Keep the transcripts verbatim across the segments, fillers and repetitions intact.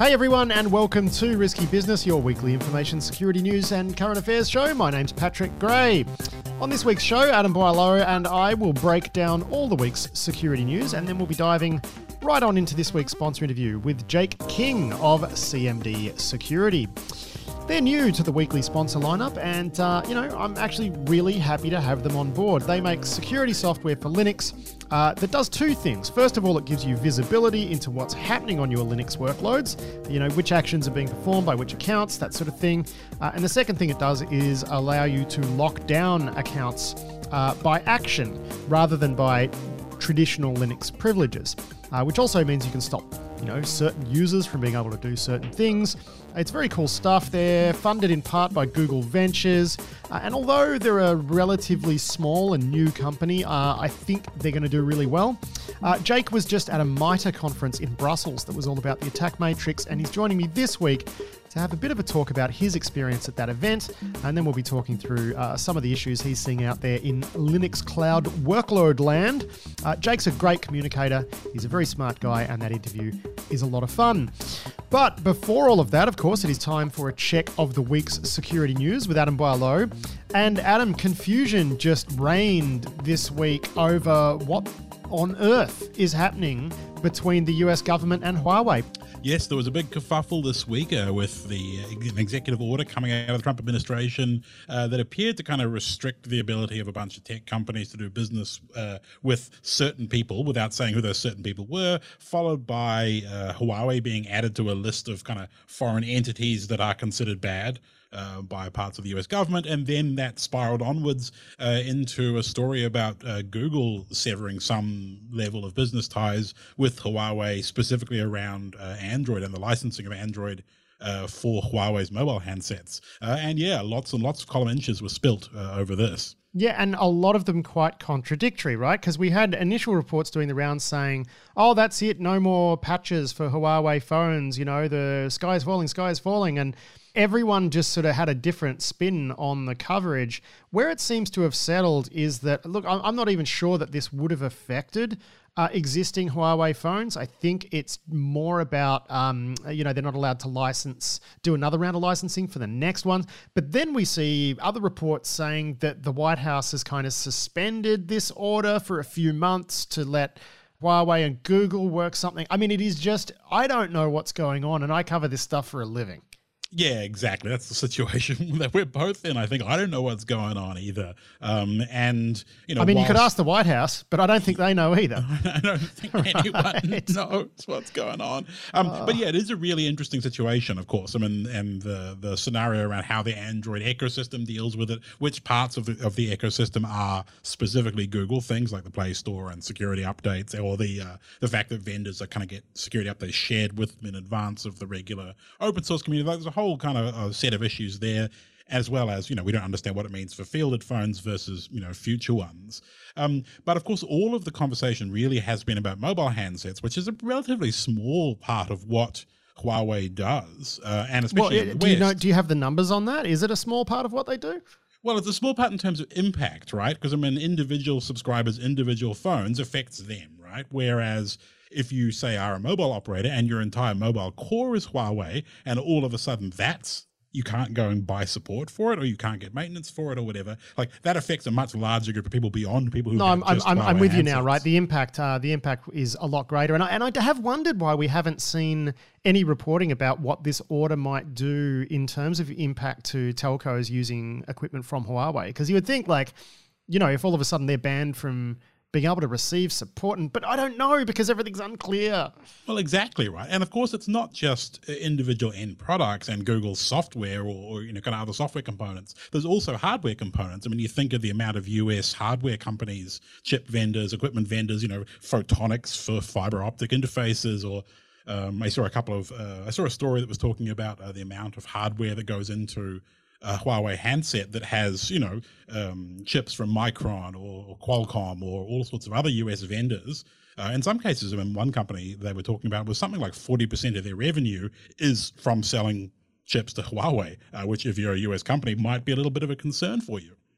Hey everyone, and welcome to Risky Business, your weekly information security news and current affairs show. My name's Patrick Gray. On this week's show, Adam Boileau and I will break down all the week's security news, and then we'll be diving right on into this week's sponsor interview with Jake King of C M D Security. They're new to the weekly sponsor lineup, and uh, you know, I'm actually really happy to have them on board. They make security software for Linux uh, that does two things. First of all, it gives you visibility into what's happening on your Linux workloads, you know, which actions are being performed by which accounts, that sort of thing. Uh, and the second thing it does is allow you to lock down accounts uh, by action rather than by traditional Linux privileges, uh, which also means you can stop you know, certain users from being able to do certain things. It's very cool stuff. They're funded in part by Google Ventures. Uh, and although they're a relatively small and new company, uh, I think they're going to do really well. Uh, Jake was just at a MITRE conference in Brussels that was all about the attack matrix, and he's joining me this week to have a bit of a talk about his experience at that event. And then we'll be talking through uh, some of the issues he's seeing out there in Linux cloud workload land. Uh, Jake's a great communicator. He's a very smart guy, and that interview is a lot of fun. But before all of that, of course, it is time for a check of the week's security news with Adam Boileau. And Adam, confusion just reigned this week over what on earth is happening between the U S government and Huawei. Yes, there was a big kerfuffle this week uh, with the uh, an executive order coming out of the Trump administration uh, that appeared to kind of restrict the ability of a bunch of tech companies to do business uh, with certain people without saying who those certain people were, followed by uh, Huawei being added to a list of kind of foreign entities that are considered bad Uh, by parts of the U S government, and then that spiraled onwards uh, into a story about uh, Google severing some level of business ties with Huawei, specifically around uh, Android and the licensing of Android uh, for Huawei's mobile handsets. Uh, and yeah, lots and lots of column inches were spilt uh, over this. Yeah, and a lot of them quite contradictory, right? Because we had initial reports doing the rounds saying, oh, that's it, no more patches for Huawei phones, you know, the sky's falling, sky's falling, and everyone just sort of had a different spin on the coverage. Where it seems to have settled is that, look, I'm not even sure that this would have affected uh, existing Huawei phones. I think it's more about, um, you know, they're not allowed to license, do another round of licensing for the next ones. But then we see other reports saying that the White House has kind of suspended this order for a few months to let Huawei and Google work something. I mean, it is just, I don't know what's going on, and I cover this stuff for a living. Yeah, exactly. That's the situation that we're both in. I think I don't know what's going on either. Um, and, you know, I mean, whilst, you could ask the White House, but I don't think they know either. I don't think right. anyone knows what's going on. Um, uh, but yeah, it is a really interesting situation, of course. I mean, and the, the scenario around how the Android ecosystem deals with it, which parts of the, of the ecosystem are specifically Google, things like the Play Store and security updates, or the, uh, the fact that vendors are kind of get security updates shared with them in advance of the regular open source community. There's a whole whole kind of a set of issues there, as well as, you know, we don't understand what it means for fielded phones versus, you know, future ones. Um, but of course, all of the conversation really has been about mobile handsets, which is a relatively small part of what Huawei does, uh, and especially well, in the do you know? West. Do you have the numbers on that? Is it a small part of what they do? Well, it's a small part in terms of impact, right? Because I mean, individual subscribers, individual phones affects them, right? Whereas if you say are a mobile operator and your entire mobile core is Huawei, and all of a sudden that's, you can't go and buy support for it, or you can't get maintenance for it, or whatever, like that affects a much larger group of people beyond people who. No, have I'm just I'm, I'm Huawei with you handsets. now, right? The impact, uh, the impact is a lot greater, and I and I have wondered why we haven't seen any reporting about what this order might do in terms of impact to telcos using equipment from Huawei, because you would think, like, you know, if all of a sudden they're banned from being able to receive support, and but I don't know because everything's unclear. Well, exactly right. And of course, it's not just individual end products and Google's software or, or you know, kind of other software components. There's also hardware components. I mean, you think of the amount of U S hardware companies, chip vendors, equipment vendors, you know, photonics for fiber optic interfaces, or um, I saw a couple of, uh, I saw a story that was talking about uh, the amount of hardware that goes into a Huawei handset that has, you know, um, chips from Micron or, or Qualcomm or all sorts of other U S vendors. Uh, in some cases, I mean, one company they were talking about was something like forty percent of their revenue is from selling chips to Huawei, uh, which if you're a U S company might be a little bit of a concern for you.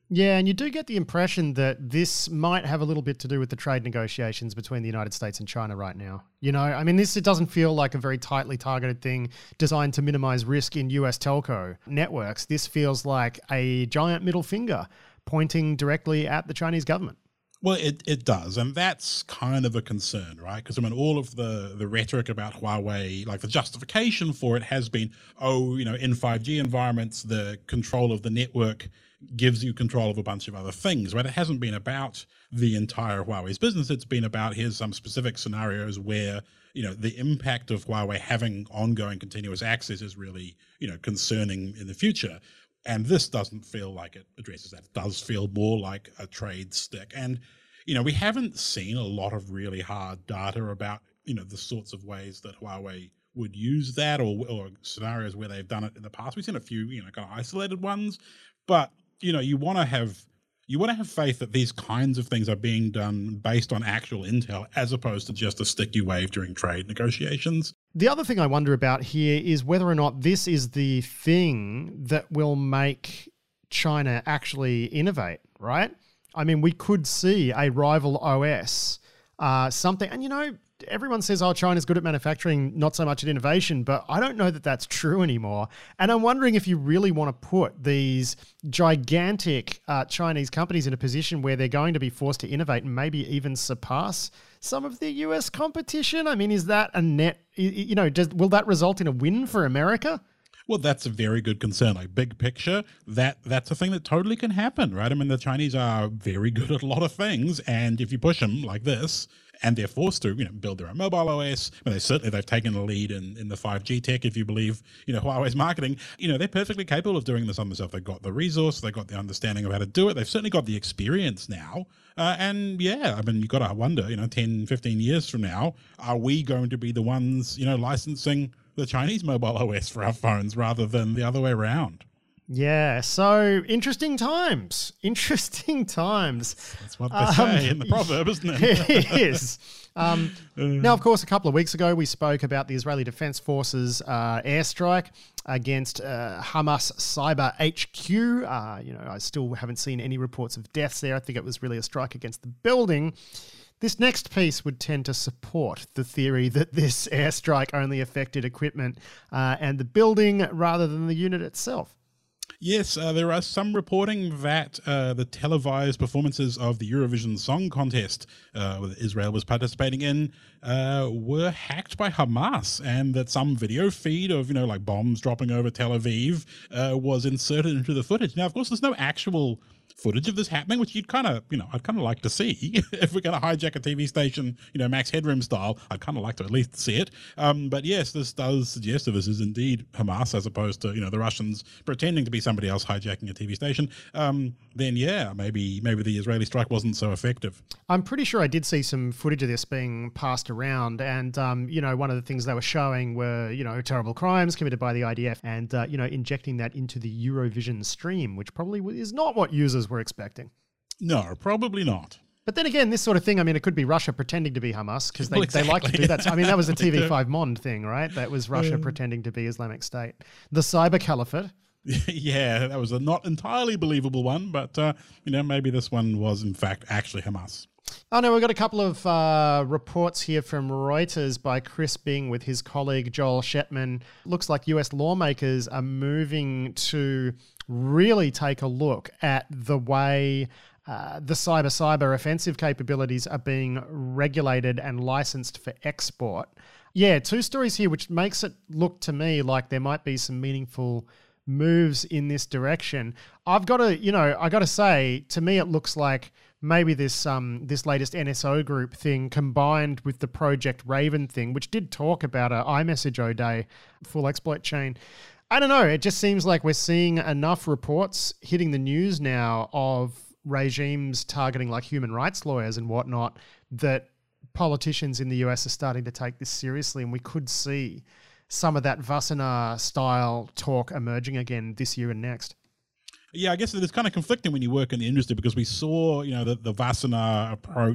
Yeah, and you do get the impression that this might have a little bit to do with the trade negotiations between the United States and China right now. You know, I mean, this it doesn't feel like a very tightly targeted thing designed to minimize risk in U S telco networks. This feels like a giant middle finger pointing directly at the Chinese government. Well, it, it does, and that's kind of a concern, right? Because, I mean, all of the, the rhetoric about Huawei, like the justification for it has been, oh, you know, in five G environments, the control of the network gives you control of a bunch of other things, right? It hasn't been about the entire Huawei's business. It's been about, here's some specific scenarios where, you know, the impact of Huawei having ongoing continuous access is really, you know, concerning in the future. And this doesn't feel like it addresses that. It does feel more like a trade stick. And, you know, we haven't seen a lot of really hard data about, you know, the sorts of ways that Huawei would use that, or, or scenarios where they've done it in the past. We've seen a few, you know, kind of isolated ones, but, you know, you want to have you want to have faith that these kinds of things are being done based on actual intel, as opposed to just a stick you wave during trade negotiations. The other thing I wonder about here is whether or not this is the thing that will make China actually innovate, right? I mean, we could see a rival O S, uh, something, and you know, everyone says, oh, China's good at manufacturing, not so much at innovation, but I don't know that that's true anymore. And I'm wondering if you really want to put these gigantic uh, Chinese companies in a position where they're going to be forced to innovate and maybe even surpass some of the U S competition. I mean, is that a net, you know, does, will that result in a win for America? Well, that's a very good concern. Like, big picture, that that's a thing that totally can happen, right? I mean, the Chinese are very good at a lot of things, and if you push them like this, and they're forced to, you know, build their own mobile O S, well, they certainly they've taken the lead in, in the five G tech, if you believe, you know, Huawei's marketing. You know, they're perfectly capable of doing this on themselves. They've got the resource, they've got the understanding of how to do it. They've certainly got the experience now. Uh, and yeah, I mean, you've got to wonder, you know, ten, fifteen years from now, are we going to be the ones, you know, licensing the Chinese mobile O S for our phones rather than the other way around? Yeah, so interesting times. Interesting times. That's what they um, say in the proverb, isn't it? It is. Um, now, of course, a couple of weeks ago, we spoke about the Israeli Defense Forces uh, airstrike against uh, Hamas Cyber H Q. Uh, you know, I still haven't seen any reports of deaths there. I think it was really a strike against the building. This next piece would tend to support the theory that this airstrike only affected equipment uh, and the building rather than the unit itself. Yes, uh, there are some reporting that uh, the televised performances of the Eurovision Song Contest uh, that Israel was participating in uh, were hacked by Hamas, and that some video feed of, you know, like bombs dropping over Tel Aviv uh, was inserted into the footage. Now, of course, there's no actual footage of this happening, which you'd kind of, you know, I'd kind of like to see. If we're going to hijack a T V station, you know, Max Headroom style, I'd kind of like to at least see it. Um, but yes, this does suggest that this is indeed Hamas as opposed to, you know, the Russians pretending to be somebody else hijacking a T V station. Um, then yeah, maybe maybe the Israeli strike wasn't so effective. I'm pretty sure I did see some footage of this being passed around, and um, you know, one of the things they were showing were, you know, terrible crimes committed by the I D F, and uh, you know, injecting that into the Eurovision stream, which probably is not what users were expecting. No, probably not. But then again, this sort of thing, I mean, it could be Russia pretending to be Hamas, because they, well, exactly. they like to do that. I mean, that was the T V five Mond thing, right? That was Russia pretending to be Islamic State. The Cyber Caliphate. Yeah, that was a not entirely believable one, but, uh, you know, maybe this one was, in fact, actually Hamas. Oh, no, we've got a couple of uh, reports here from Reuters by Chris Bing with his colleague Joel Shetman. Looks like U S lawmakers are moving to really take a look at the way uh, the cyber-cyber offensive capabilities are being regulated and licensed for export. Yeah, two stories here, which makes it look to me like there might be some meaningful moves in this direction. I've got to, you know, I got to say, to me, it looks like maybe this um this latest N S O group thing combined with the Project Raven thing, which did talk about a iMessage O'Day full exploit chain. I don't know. It just seems like we're seeing enough reports hitting the news now of regimes targeting like human rights lawyers and whatnot that politicians in the U S are starting to take this seriously, and we could see some of that Wassenaar style talk emerging again this year and next. Yeah, I guess it's kind of conflicting when you work in the industry, because we saw, you know, the, the Wassenaar approach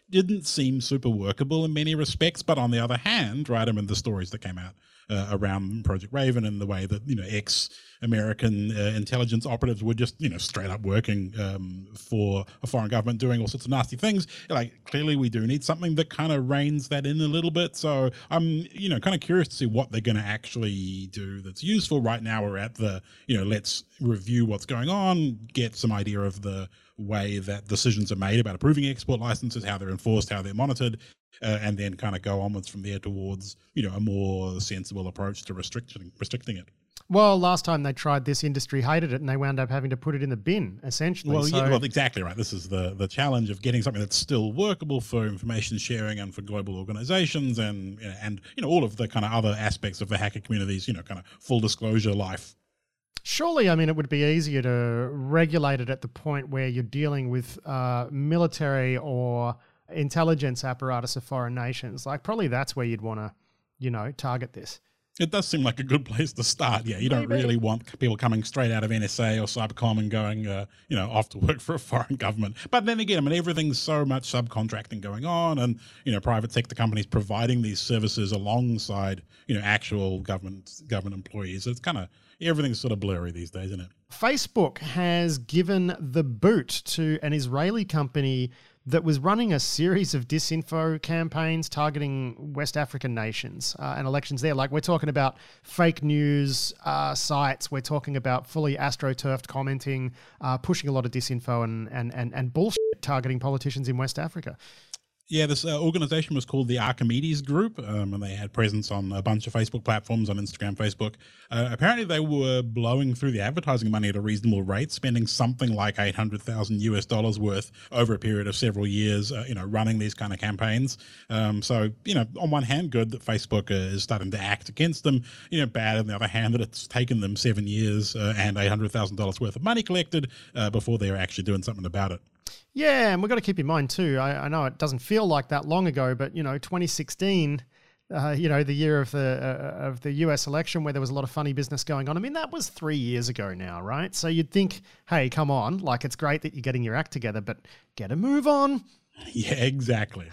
didn't seem super workable in many respects. But on the other hand, right, I mean, the stories that came out uh, around Project Raven and the way that, you know, ex-American uh, intelligence operatives were just, you know, straight up working um, for a foreign government doing all sorts of nasty things. Like, clearly we do need something that kind of reins that in a little bit. So I'm, you know, kind of curious to see what they're going to actually do that's useful. Right now we're at the, you know, let's review what's going on, get some idea of the way that decisions are made about approving export licenses, how they're enforced, how they're monitored, uh, and then kind of go onwards from there towards, you know, a more sensible approach to restricting restricting it. Well, last time they tried this, industry hated it, and they wound up having to put it in the bin, essentially. Well, so, yeah, well, exactly right. This is the the challenge of getting something that's still workable for information sharing and for global organizations, and you know, and you know all of the kind of other aspects of the hacker community's, you know, kind of full disclosure life. Surely, I mean, it would be easier to regulate it at the point where you're dealing with uh, military or intelligence apparatus of foreign nations. Like, probably that's where you'd want to, you know, target this. It does seem like a good place to start. Yeah, you don't Maybe. really want people coming straight out of N S A or Cybercom and going, uh, you know, off to work for a foreign government. But then again, I mean, everything's so much subcontracting going on, and you know, private sector companies providing these services alongside, you know, actual government government employees. So it's kind of everything's sort of blurry these days, isn't it? Facebook has given the boot to an Israeli company that was running a series of disinfo campaigns targeting West African nations uh, and elections there. Like, we're talking about fake news uh, sites. We're talking about fully astroturfed commenting, uh, pushing a lot of disinfo and, and, and, and bullshit targeting politicians in West Africa. Yeah, this uh, organization was called the Archimedes Group, um, and they had presence on a bunch of Facebook platforms, on Instagram, Facebook. Uh, apparently, they were blowing through the advertising money at a reasonable rate, spending something like eight hundred thousand US dollars worth over a period of several years, uh, you know, running these kind of campaigns. Um, so, you know, on one hand, good that Facebook uh, is starting to act against them. You know, bad on the other hand that it's taken them seven years uh, and eight hundred thousand dollars worth of money collected uh, before they're actually doing something about it. Yeah, and we've got to keep in mind too, I, I know it doesn't feel like that long ago, but, you know, twenty sixteen, uh, you know, the year of the uh, of the U S election where there was a lot of funny business going on. I mean, that was three years ago now, right? So you'd think, hey, come on, like, it's great that you're getting your act together, but get a move on. Yeah, exactly.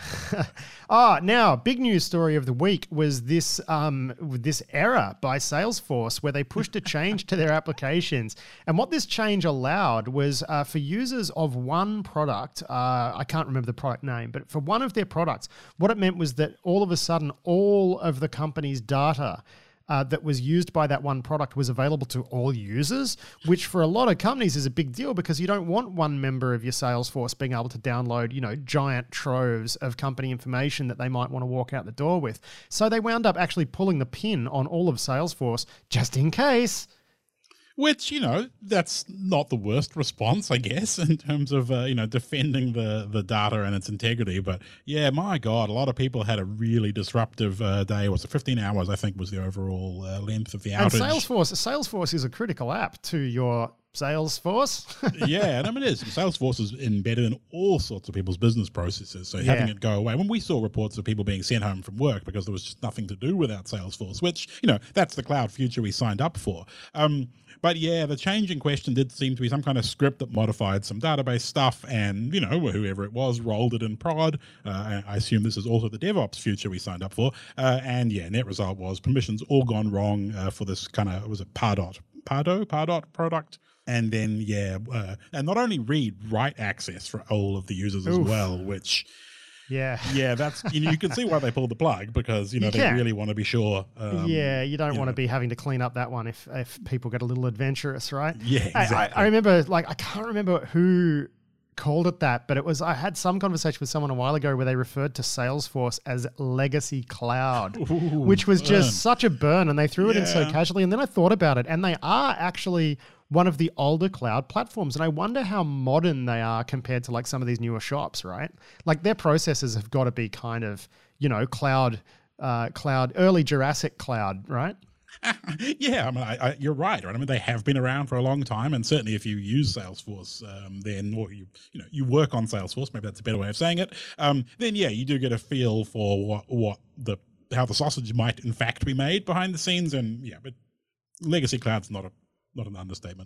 Ah, now, big news story of the week was this um, this error by Salesforce where they pushed a change to their applications. And what this change allowed was uh, for users of one product, uh, I can't remember the product name, but for one of their products, what it meant was that all of a sudden, all of the company's data Uh, that was used by that one product was available to all users, which for a lot of companies is a big deal because you don't want one member of your sales force being able to download, you know, giant troves of company information that they might want to walk out the door with. So they wound up actually pulling the pin on all of Salesforce just in case. Which, you know, that's not the worst response, I guess, in terms of, uh, you know, defending the, the data and its integrity. But yeah, my God, a lot of people had a really disruptive uh, day. It was fifteen hours, I think, was the overall uh, length of the outage. And Salesforce, Salesforce is a critical app to your Salesforce. Yeah, and I mean, it is. Salesforce is embedded in all sorts of people's business processes. So having Yeah. it go away, when we saw reports of people being sent home from work because there was just nothing to do without Salesforce, which, you know, that's the cloud future we signed up for. Um, But yeah, the change in question did seem to be some kind of script that modified some database stuff, and, you know, whoever it was rolled it in prod. Uh, I assume this is also the DevOps future we signed up for. Uh, and yeah, net result was permissions all gone wrong uh, for this kind of, was it Pardot? Pardo? Pardot product? And then, yeah, uh, and not only read, write access for all of the users as Oof. well, which... Yeah. Yeah, that's, you know, you can see why they pulled the plug because, you know, You they can. really want to be sure. Um, yeah, you don't you want to know. be having to clean up that one if, if people get a little adventurous, right? Yeah, I- exactly. I, I remember, like, I can't remember who called it that, but it was, I had some conversation with someone a while ago where they referred to Salesforce as legacy cloud, Ooh, which was burn. just such a burn, and they threw it in so Yeah. casually. And then I thought about it, and they are actually one of the older cloud platforms. And I wonder how modern they are compared to like some of these newer shops, right? Like their processes have got to be kind of, you know, cloud, uh, cloud, early Jurassic cloud, right? Yeah, I mean, I, I, you're right, right? I mean, they have been around for a long time, and certainly if you use Salesforce, um, then or you you know you work on Salesforce, maybe that's a better way of saying it. Um, then yeah, you do get a feel for what what the how the sausage might in fact be made behind the scenes, and yeah, but legacy cloud's not a not an understatement.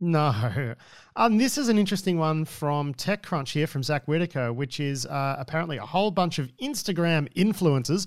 No. Um, this is an interesting one from TechCrunch here from Zach Whitaker, which is uh, apparently a whole bunch of Instagram influencers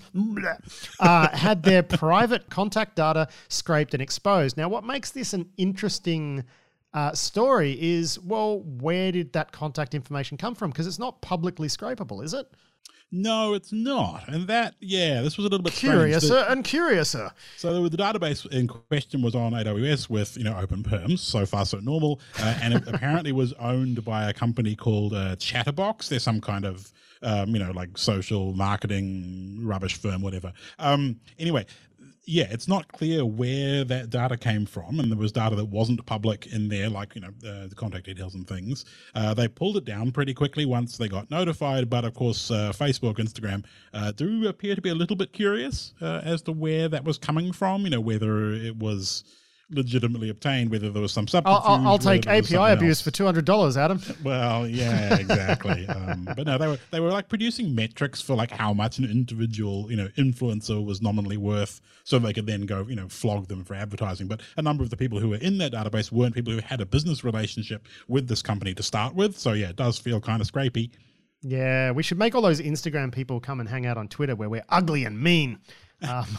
uh, had their private contact data scraped and exposed. Now, what makes this an interesting uh, story is, well, where did that contact information come from? Because it's not publicly scrapable, is it? No, it's not. And that, yeah, this was a little bit Curiouser and curiouser. So the database in question was on A W S with, you know, OpenPerms, so far so normal, uh, and it apparently was owned by a company called uh, Chatterbox. They're some kind of, um, you know, like social marketing rubbish firm, whatever. Um, anyway, yeah, it's not clear where that data came from, and there was data that wasn't public in there, like, you know, uh, the contact details and things. Uh, they pulled it down pretty quickly once they got notified, but of course, uh, Facebook, Instagram uh, do appear to be a little bit curious uh, as to where that was coming from, you know, whether it was legitimately obtained, whether there was some subterfuge. I'll, I'll, I'll take A P I abuse else. for two hundred dollars, Adam. Well, yeah, exactly. um, but no, they were they were like producing metrics for like how much an individual, you know, influencer was nominally worth, so they could then go, you know, flog them for advertising. But a number of the people who were in that database weren't people who had a business relationship with this company to start with. So yeah, it does feel kind of scrapey. Yeah, we should make all those Instagram people come and hang out on Twitter where we're ugly and mean. Um,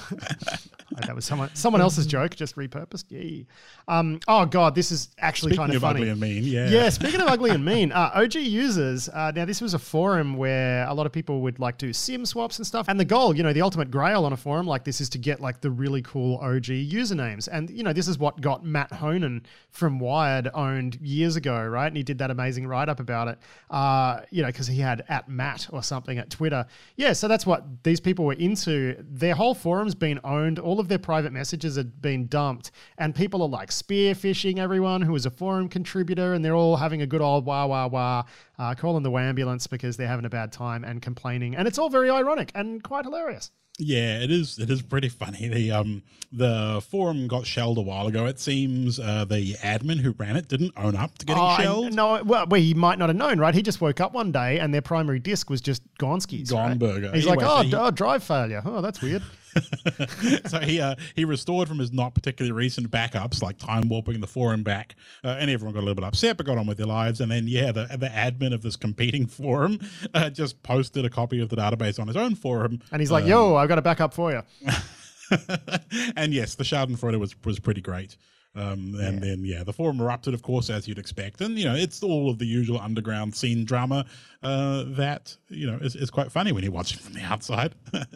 that was someone someone else's joke, just repurposed. Yeah. Um, oh God, this is actually speaking kind of, of funny. Ugly and mean, yeah. Yeah. Speaking of ugly and mean, uh, O G users. Uh, now this was a forum where a lot of people would like do SIM swaps and stuff. And the goal, you know, the ultimate grail on a forum like this is to get like the really cool O G usernames. And you know, this is what got Matt Honan from Wired owned years ago, right? And he did that amazing write up about it. Uh, you know, because he had at Matt or something at Twitter. Yeah. So that's what these people were into. Their whole forum's been owned. All of their private messages had been dumped, and people are like spearfishing everyone who was a forum contributor, and they're all having a good old wah wah wah, uh, calling the ambulance because they're having a bad time and complaining, and it's all very ironic and quite hilarious. Yeah, it is. It is pretty funny. The um the forum got shelled a while ago. It seems uh, the admin who ran it didn't own up to getting oh, shelled. No, well, well, he might not have known, right? He just woke up one day and their primary disk was just Gonski's. Gone right? burger. He's Anyway, like, oh, so he- d- oh, drive failure. Oh, that's weird. so he uh, he restored from his not particularly recent backups, like time warping the forum back, uh, and everyone got a little bit upset, but got on with their lives. And then, yeah, the the admin of this competing forum uh, just posted a copy of the database on his own forum, And he's like, um, yo, I've got a backup for you. and yes, the Schadenfreude was was pretty great. Um, and yeah. then, yeah, the forum erupted, of course, as you'd expect. And, you know, it's all of the usual underground scene drama uh, that, you know, is, is quite funny when you watch it from the outside.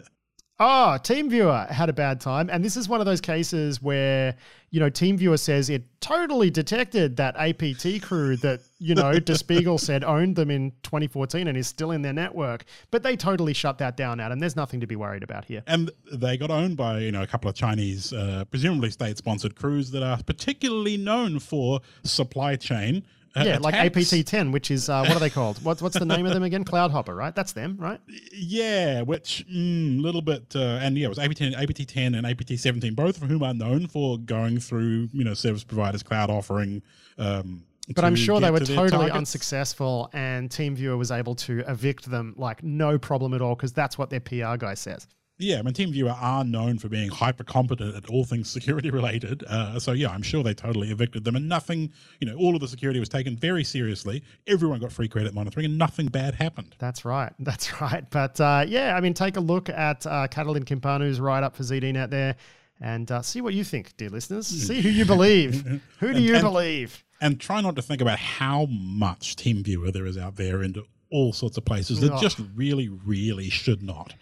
Oh, TeamViewer had a bad time. And this is one of those cases where, you know, TeamViewer says it totally detected that A P T crew that, you know, Der Spiegel said owned them in twenty fourteen and is still in their network. But they totally shut that down, Adam. There's nothing to be worried about here. And they got owned by, you know, a couple of Chinese, uh, presumably state-sponsored crews that are particularly known for supply chain. Uh, yeah, attacks. like A P T ten, which is, uh, what are they called? What's what's the name of them again? Cloudhopper, right? That's them, right? Yeah, which, a mm, little bit, uh, and yeah, it was A P T ten, A P T ten and A P T seventeen, both of whom are known for going through, you know, service providers, cloud offering. Um, but I'm sure they were to totally unsuccessful, and TeamViewer was able to evict them like no problem at all, because that's what their P R guy says. Yeah, I mean, TeamViewer are known for being hyper competent at all things security related. Uh, so yeah, I'm sure they totally evicted them, and nothing, you know, all of the security was taken very seriously. Everyone got free credit monitoring, and nothing bad happened. That's right. That's right. But uh, yeah, I mean, take a look at uh, Catalin Kimpanu's write up for Z D Net there, and uh, see what you think, dear listeners. See who you believe. Who do and, you and, believe? And try not to think about how much TeamViewer there is out there into all sorts of places that Oh. just really, really should not.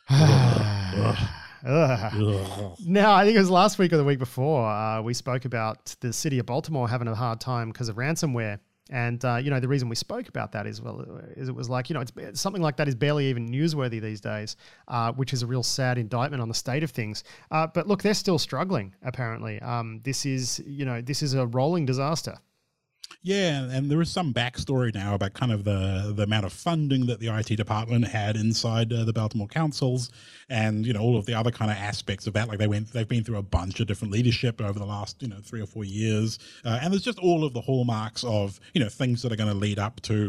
Ugh. Ugh. Now, I think it was last week or the week before, uh, we spoke about the city of Baltimore having a hard time because of ransomware. And, uh, you know, the reason we spoke about that is, well, is it was like, you know, it's something like that is barely even newsworthy these days, uh, which is a real sad indictment on the state of things. Uh, but look, they're still struggling, apparently. Um, this is, you know, this is a rolling disaster. Yeah, and there is some backstory now about kind of the the amount of funding that the I T department had inside uh, the Baltimore councils, and you know all of the other kind of aspects of that. Like they went, they've been through a bunch of different leadership over the last you know three or four years, uh, and there's just all of the hallmarks of you know things that are going to lead up to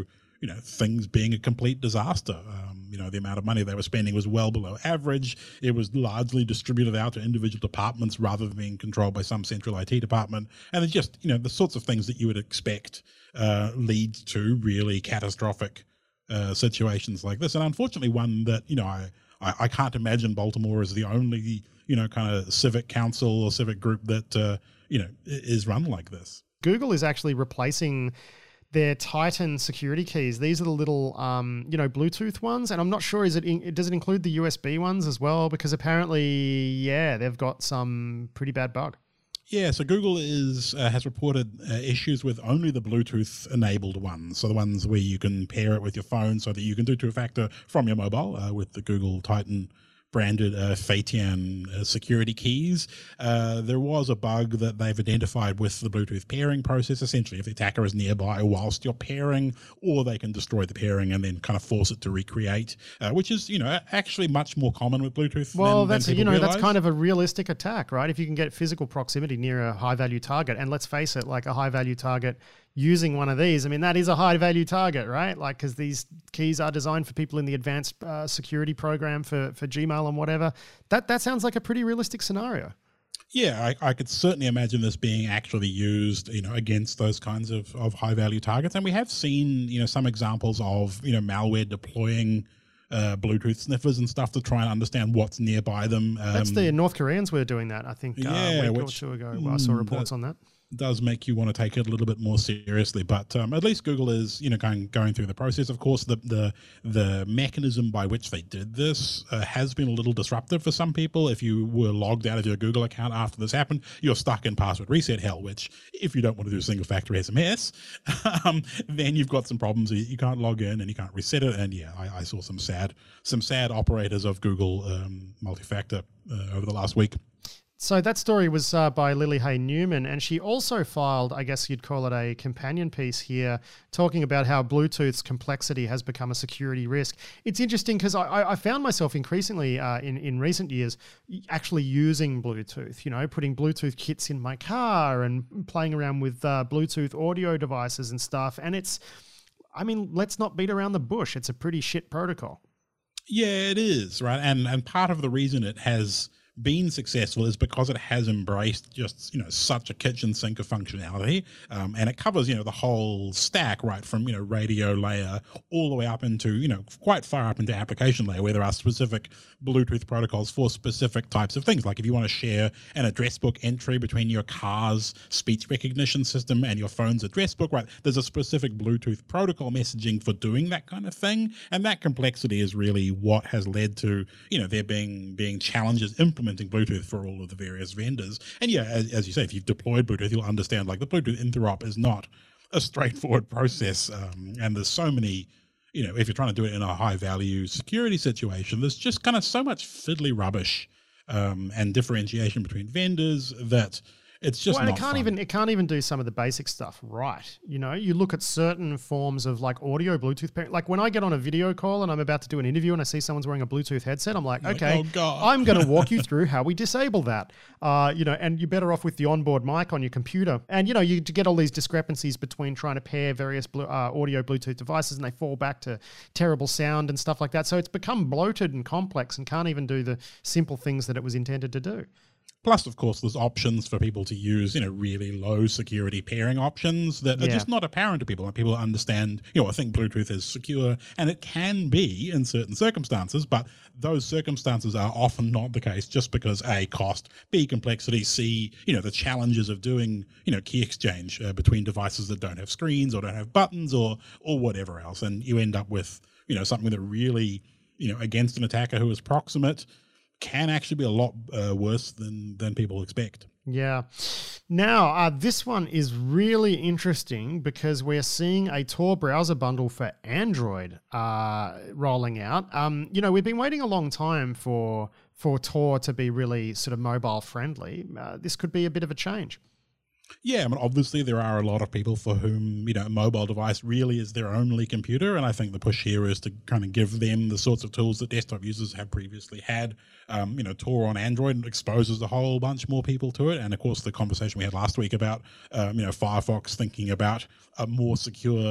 you know, things being a complete disaster. Um, you know, the amount of money they were spending was well below average. It was largely distributed out to individual departments rather than being controlled by some central I T department. And it's just, you know, the sorts of things that you would expect uh, lead to really catastrophic uh, situations like this. And unfortunately, one that, you know, I, I, I can't imagine Baltimore is the only, you know, kind of civic council or civic group that, uh, you know, is run like this. Google is actually replacing their Titan security keys. These are the little, um, you know, Bluetooth ones. And I'm not sure, is it, in, does it include the U S B ones as well? Because apparently, yeah, they've got some pretty bad bug. Yeah, so Google is uh, has reported uh, issues with only the Bluetooth-enabled ones, so the ones where you can pair it with your phone so that you can do two-factor from your mobile uh, with the Google Titan branded uh, Phaeton uh, security keys. Uh, there was a bug that they've identified with the Bluetooth pairing process. Essentially, if the attacker is nearby whilst you're pairing, or they can destroy the pairing and then kind of force it to recreate, uh, which is, you know, actually much more common with Bluetooth. Well, than, that's than you know realize. that's kind of a realistic attack, right? If you can get physical proximity near a high value target, and let's face it, like a high value target using one of these, I mean, that is a high value target, right? Like, because these keys are designed for people in the advanced uh, security program for, for Gmail and whatever. That that sounds like a pretty realistic scenario. Yeah, I, I could certainly imagine this being actually used, you know, against those kinds of, of high value targets. And we have seen, you know, some examples of, you know, malware deploying uh, Bluetooth sniffers and stuff to try and understand what's nearby them. Um, That's the North Koreans were doing that, I think, uh, yeah, a week which, or two ago. Well, I saw reports that, on that. Does make you want to take it a little bit more seriously, but um, at least Google is, you know, going going through the process. Of course, the the the mechanism by which they did this uh, has been a little disruptive for some people. If you were logged out of your Google account after this happened, you're stuck in password reset hell. Which, if you don't want to do single factor S M S, um, then you've got some problems. You, you can't log in and you can't reset it. And yeah, I, I saw some sad some sad operators of Google um, multi-factor uh, over the last week. So that story was uh, by Lily Hay Newman, and she also filed, I guess you'd call it a companion piece here, talking about how Bluetooth's complexity has become a security risk. It's interesting because I, I found myself increasingly uh, in, in recent years actually using Bluetooth, you know, putting Bluetooth kits in my car and playing around with uh, Bluetooth audio devices and stuff. And it's, I mean, let's not beat around the bush. It's a pretty shit protocol. Yeah, it is, right? And and part of the reason it has been successful is because it has embraced just, you know, such a kitchen sink of functionality, um, and it covers, you know, the whole stack, right from, you know, radio layer all the way up into, you know, quite far up into application layer, where there are specific Bluetooth protocols for specific types of things. Like if you want to share an address book entry between your car's speech recognition system and your phone's address book, right, there's a specific Bluetooth protocol messaging for doing that kind of thing. And that complexity is really what has led to, you know, there being being challenges implementing Bluetooth for all of the various vendors. And yeah, as, as you say, if you've deployed Bluetooth, you'll understand like the Bluetooth interop is not a straightforward process. Um, and there's so many, you know, if you're trying to do it in a high value security situation, there's just kind of so much fiddly rubbish um, and differentiation between vendors that it's just well, not and it can't fun. even it can't even do some of the basic stuff right. You know, you look at certain forms of like audio Bluetooth pairing. Like when I get on a video call and I'm about to do an interview and I see someone's wearing a Bluetooth headset, I'm like, You're okay, like, oh God. I'm going to walk you through how we disable that. Uh, you know, and you're better off with the onboard mic on your computer. And you know, you get all these discrepancies between trying to pair various blue, uh, audio Bluetooth devices, and they fall back to terrible sound and stuff like that. So it's become bloated and complex and can't even do the simple things that it was intended to do. Plus, of course, there's options for people to use, you know, really low security pairing options that are Yeah. just not apparent to people. And people understand, you know, I think Bluetooth is secure, and it can be in certain circumstances, but those circumstances are often not the case just because A, cost, B, complexity, C, you know, the challenges of doing, you know, key exchange uh, between devices that don't have screens or don't have buttons or or whatever else. And you end up with, you know, something that really, you know, against an attacker who is proximate can actually be a lot uh, worse than than people expect. Yeah. Now, uh, this one is really interesting because we're seeing a Tor browser bundle for Android uh, rolling out. Um, you know, we've been waiting a long time for for Tor to be really sort of mobile friendly. Uh, this could be a bit of a change. Yeah, I mean, obviously there are a lot of people for whom, you know, a mobile device really is their only computer, and I think the push here is to kind of give them the sorts of tools that desktop users have previously had. Um, you know, Tor on Android exposes a whole bunch more people to it, and of course the conversation we had last week about, um, you know, Firefox thinking about a more secure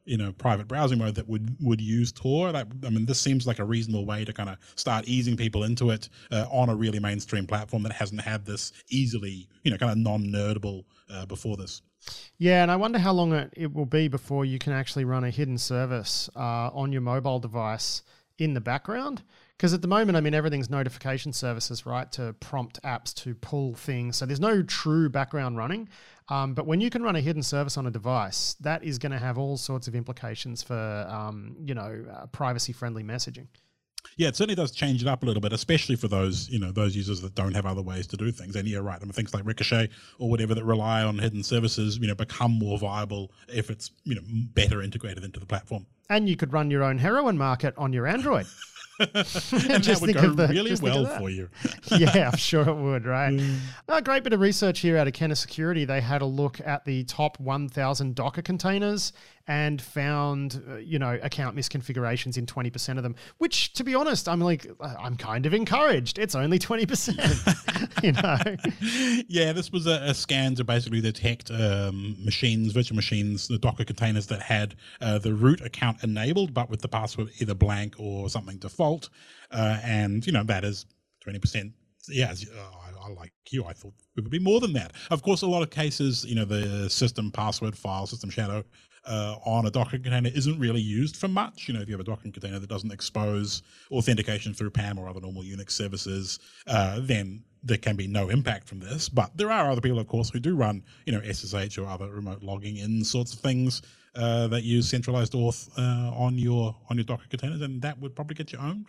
you know, private browsing mode that would, would use Tor. Like, I mean, this seems like a reasonable way to kind of start easing people into it uh, on a really mainstream platform that hasn't had this easily, you know, kind of non-nerdable uh, before this. Yeah, and I wonder how long it, it will be before you can actually run a hidden service uh, on your mobile device in the background. Because at the moment, I mean, everything's notification services, right, to prompt apps to pull things. So there's no true background running. Um, but when you can run a hidden service on a device, that is going to have all sorts of implications for, um, you know, uh, privacy-friendly messaging. Yeah, it certainly does change it up a little bit, especially for those, you know, those users that don't have other ways to do things. And you're right. I mean, things like Ricochet or whatever that rely on hidden services, you know, become more viable if it's, you know, better integrated into the platform. And you could run your own heroin market on your Android. And that would go the, really well for you. Yeah, I'm sure it would, right? Mm. A great bit of research here out of Kenna Security. They had a look at the top one thousand Docker containers and found, uh, you know, account misconfigurations in twenty percent of them, which, to be honest, I'm like, I'm kind of encouraged. It's only twenty percent, you know? Yeah, this was a, a scan to basically detect um, machines, virtual machines, the Docker containers that had uh, the root account enabled, but with the password either blank or something default. Uh, and, you know, that is twenty percent. Yeah, as, oh, I, I like you. I thought it would be more than that. Of course, a lot of cases, you know, the system password file, system shadow uh, on a Docker container isn't really used for much. You know, if you have a Docker container that doesn't expose authentication through P A M or other normal Unix services, uh, then there can be no impact from this. But there are other people, of course, who do run, you know, S S H or other remote logging in sorts of things uh, that use centralized auth uh, on your on your Docker containers, and that would probably get you owned.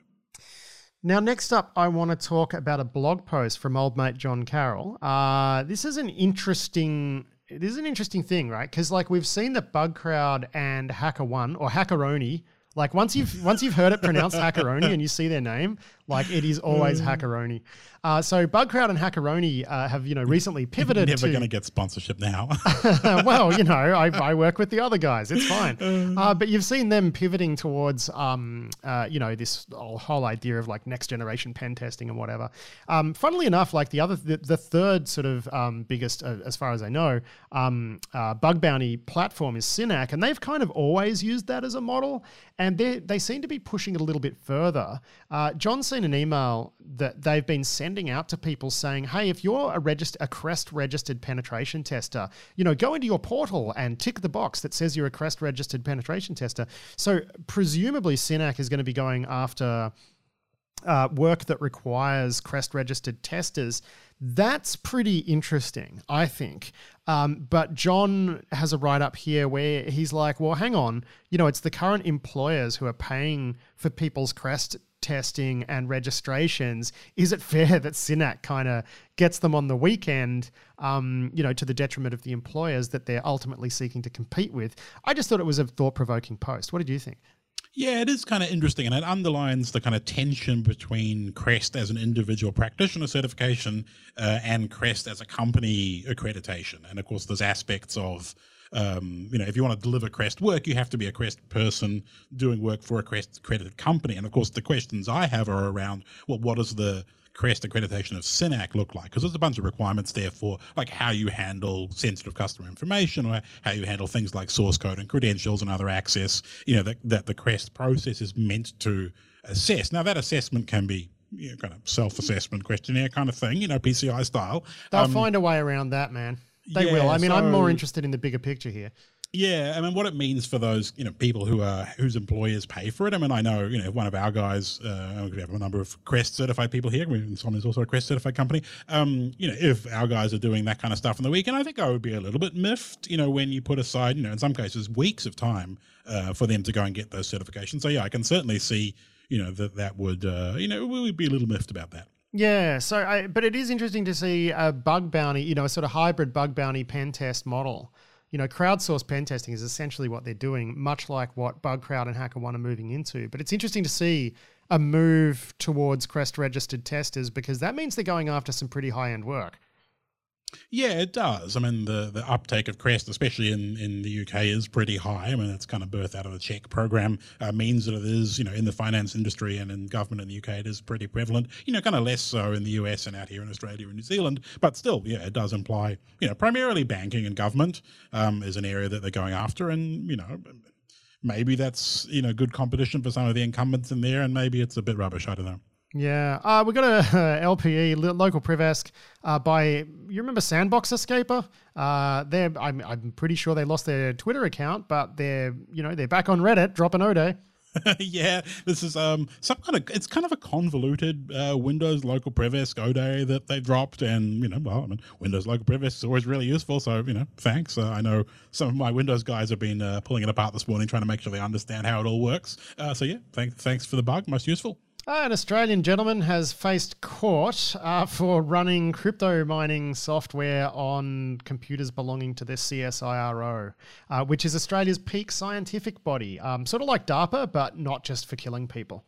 Now, next up, I want to talk about a blog post from old mate John Carroll. Uh, this is an interesting, it is an interesting thing, right? Because like we've seen that Bugcrowd and HackerOne or Hackeroni, like once you've once you've heard it pronounced Hackeroni and you see their name, like it is always Hackeroni. Uh, so Bugcrowd and Hackeroni uh, have, you know, recently pivoted. Never to, going to get sponsorship now. Well, you know, I, I work with the other guys. It's fine. Uh, but you've seen them pivoting towards, um, uh, you know, this whole idea of like next generation pen testing and whatever. Um, funnily enough, like the other, the, the third sort of um, biggest, uh, as far as I know, um, uh, bug bounty platform is Synack, and they've kind of always used that as a model, and they they seem to be pushing it a little bit further. Uh, John's seen an email that they've been sending out to people saying, hey, if you're a register, a CREST registered penetration tester, you know, go into your portal and tick the box that says you're a CREST registered penetration tester. So presumably Synack is going to be going after uh, work that requires CREST registered testers. That's pretty interesting, I think. Um, but John has a write-up here where he's like, well, hang on, you know, it's the current employers who are paying for people's CREST testing and registrations. Is it fair that Synack kind of gets them on the weekend, um, you know, to the detriment of the employers that they're ultimately seeking to compete with? I just thought it was a thought-provoking post. What did you think? Yeah, it is kind of interesting, and it underlines the kind of tension between CREST as an individual practitioner certification uh, and CREST as a company accreditation. And of course, there's aspects of, um, you know, if you want to deliver CREST work, you have to be a CREST person doing work for a CREST accredited company. And of course, the questions I have are around, well, what is the CREST accreditation of Synack look like? Because there's a bunch of requirements there for like how you handle sensitive customer information, or how you handle things like source code and credentials and other access, you know, that, that the CREST process is meant to assess. Now that assessment can be, you know, kind of self-assessment questionnaire kind of thing, you know, P C I style. They'll um, find a way around that, man. They yeah, will. I mean, so, I'm more interested in the bigger picture here. Yeah, I mean, what it means for those, you know, people who are whose employers pay for it. I mean, I know, you know, one of our guys, uh, we have a number of CREST certified people here. Simon is also a CREST certified company. Um, you know, if our guys are doing that kind of stuff on the weekend, I think I would be a little bit miffed, you know, when you put aside, you know, in some cases, weeks of time uh, for them to go and get those certifications. So yeah, I can certainly see, you know, that that would, uh, you know, we would be a little miffed about that. Yeah, so I, but it is interesting to see a bug bounty, you know, a sort of hybrid bug bounty pen test model. You know, crowdsourced pen testing is essentially what they're doing, much like what Bugcrowd and HackerOne are moving into. But it's interesting to see a move towards CREST registered testers, because that means they're going after some pretty high-end work. Yeah, it does. I mean, the, the uptake of CREST, especially in, in the U K, is pretty high. I mean, it's kind of birthed out of the Czech program, uh, means that it is, you know, in the finance industry and in government in the U K, it is pretty prevalent, you know, kind of less so in the U S and out here in Australia and New Zealand. But still, yeah, it does imply, you know, primarily banking and government um, is an area that they're going after. And, you know, maybe that's, you know, good competition for some of the incumbents in there, and maybe it's a bit rubbish. I don't know. Yeah, uh, we got a uh, L P E, local Privesk, uh, by, you remember Sandbox Escaper? Uh, they're, I'm, I'm pretty sure they lost their Twitter account, but they're, you know, they're back on Reddit, dropping Ode. Yeah, this is um some kind of, it's kind of a convoluted uh, Windows local Privesk Ode that they dropped, and you know, well, I mean, Windows local Privesk is always really useful, so you know, thanks. Uh, I know some of my Windows guys have been uh, pulling it apart this morning, trying to make sure they understand how it all works. Uh, so yeah, thanks, thanks for the bug, most useful. Uh, an Australian gentleman has faced court uh, for running crypto mining software on computers belonging to the C S I R O, uh, which is Australia's peak scientific body, um, sort of like DARPA, but not just for killing people.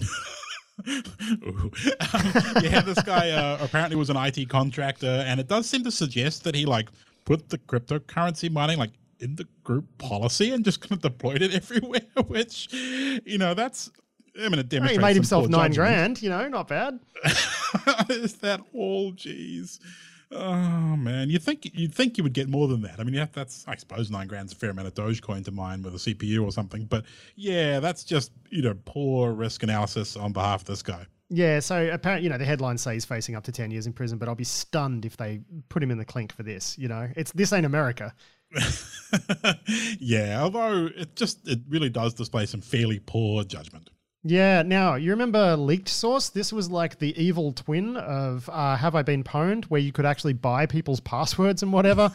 um, yeah, this guy uh, apparently was an I T contractor, and it does seem to suggest that he like put the cryptocurrency mining like in the group policy and just kind of deployed it everywhere, which, you know, that's, I mean, it demonstrates. He made himself nine judgment. grand, you know, not bad. Is that all? Jeez. Oh man, you think you'd think you would get more than that. I mean, yeah, that's, I suppose nine grand's a fair amount of Dogecoin to mine with a C P U or something. But yeah, that's just, you know, poor risk analysis on behalf of this guy. Yeah, so apparently, you know, the headlines say he's facing up to ten years in prison, but I'll be stunned if they put him in the clink for this. You know, it's this ain't America. Yeah, although it just, it really does display some fairly poor judgment. Yeah, now, you remember Leaked Source? This was like the evil twin of uh, Have I Been Pwned, where you could actually buy people's passwords and whatever.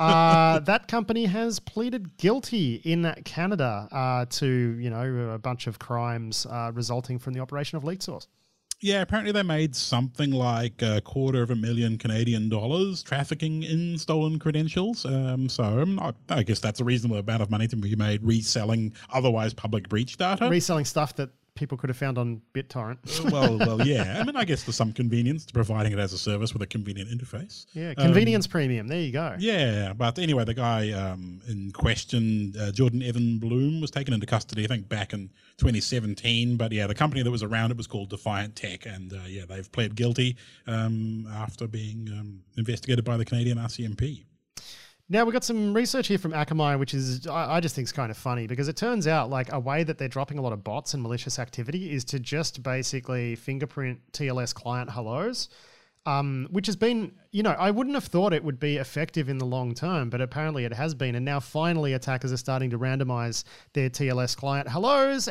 uh, that company has pleaded guilty in Canada uh, to, you know, a bunch of crimes uh, resulting from the operation of Leaked Source. Yeah, apparently they made something like a quarter of a million Canadian dollars trafficking in stolen credentials. Um, so um, I, I guess that's a reasonable amount of money to be made reselling otherwise public breach data. Reselling stuff that people could have found on BitTorrent. well, well, yeah. I mean, I guess there's some convenience to providing it as a service with a convenient interface. Yeah, convenience um, premium. There you go. Yeah, but anyway, the guy um, in question, uh, Jordan Evan Bloom, was taken into custody, I think, back in twenty seventeen. But yeah, the company that was around it was called Defiant Tech, and uh, yeah, they've pled guilty um, after being um, investigated by the Canadian R C M P. Now, we've got some research here from Akamai, which is, I, I just think is kind of funny, because it turns out like a way that they're dropping a lot of bots and malicious activity is to just basically fingerprint T L S client hellos, um, which has been, you know, I wouldn't have thought it would be effective in the long term, but apparently it has been. And now finally attackers are starting to randomize their T L S client hellos,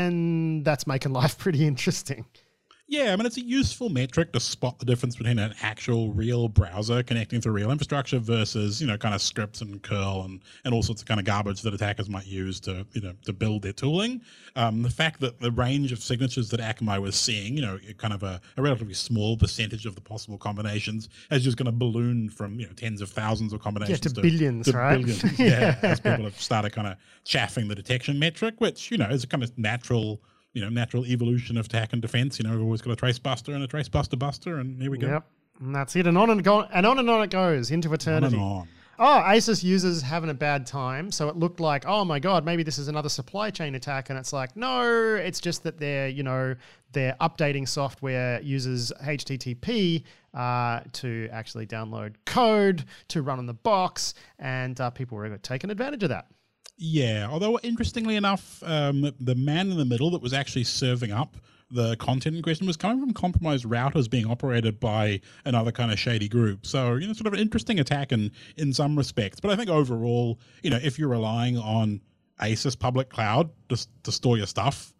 and that's making life pretty interesting. Yeah, I mean, it's a useful metric to spot the difference between an actual real browser connecting to real infrastructure versus, you know, kind of scripts and curl and, and all sorts of kind of garbage that attackers might use to, you know, to build their tooling. Um, the fact that the range of signatures that Akamai was seeing, you know, kind of a, a relatively small percentage of the possible combinations is just going to balloon from, you know, tens of thousands of combinations yeah, to, to billions, to right? Billions, yeah, yeah, as people have started kind of chaffing the detection metric, which, you know, is a kind of natural... you know, natural evolution of attack and defense. You know, we've always got a trace buster and a trace buster buster, and here we go. Yep, and that's it. And on and, go, and on and on it goes into eternity. On and on. Oh, ASUS users having a bad time. So it looked like, oh my God, maybe this is another supply chain attack. And it's like, no, it's just that they're, you know, they're updating software uses H T T P uh, to actually download code to run on the box. And uh, people were taking advantage of that. Yeah, although interestingly enough, um, the man in the middle that was actually serving up the content in question was coming from compromised routers being operated by another kind of shady group. So, you know, sort of an interesting attack in, in some respects. But I think overall, you know, if you're relying on ASUS public cloud to, to store your stuff,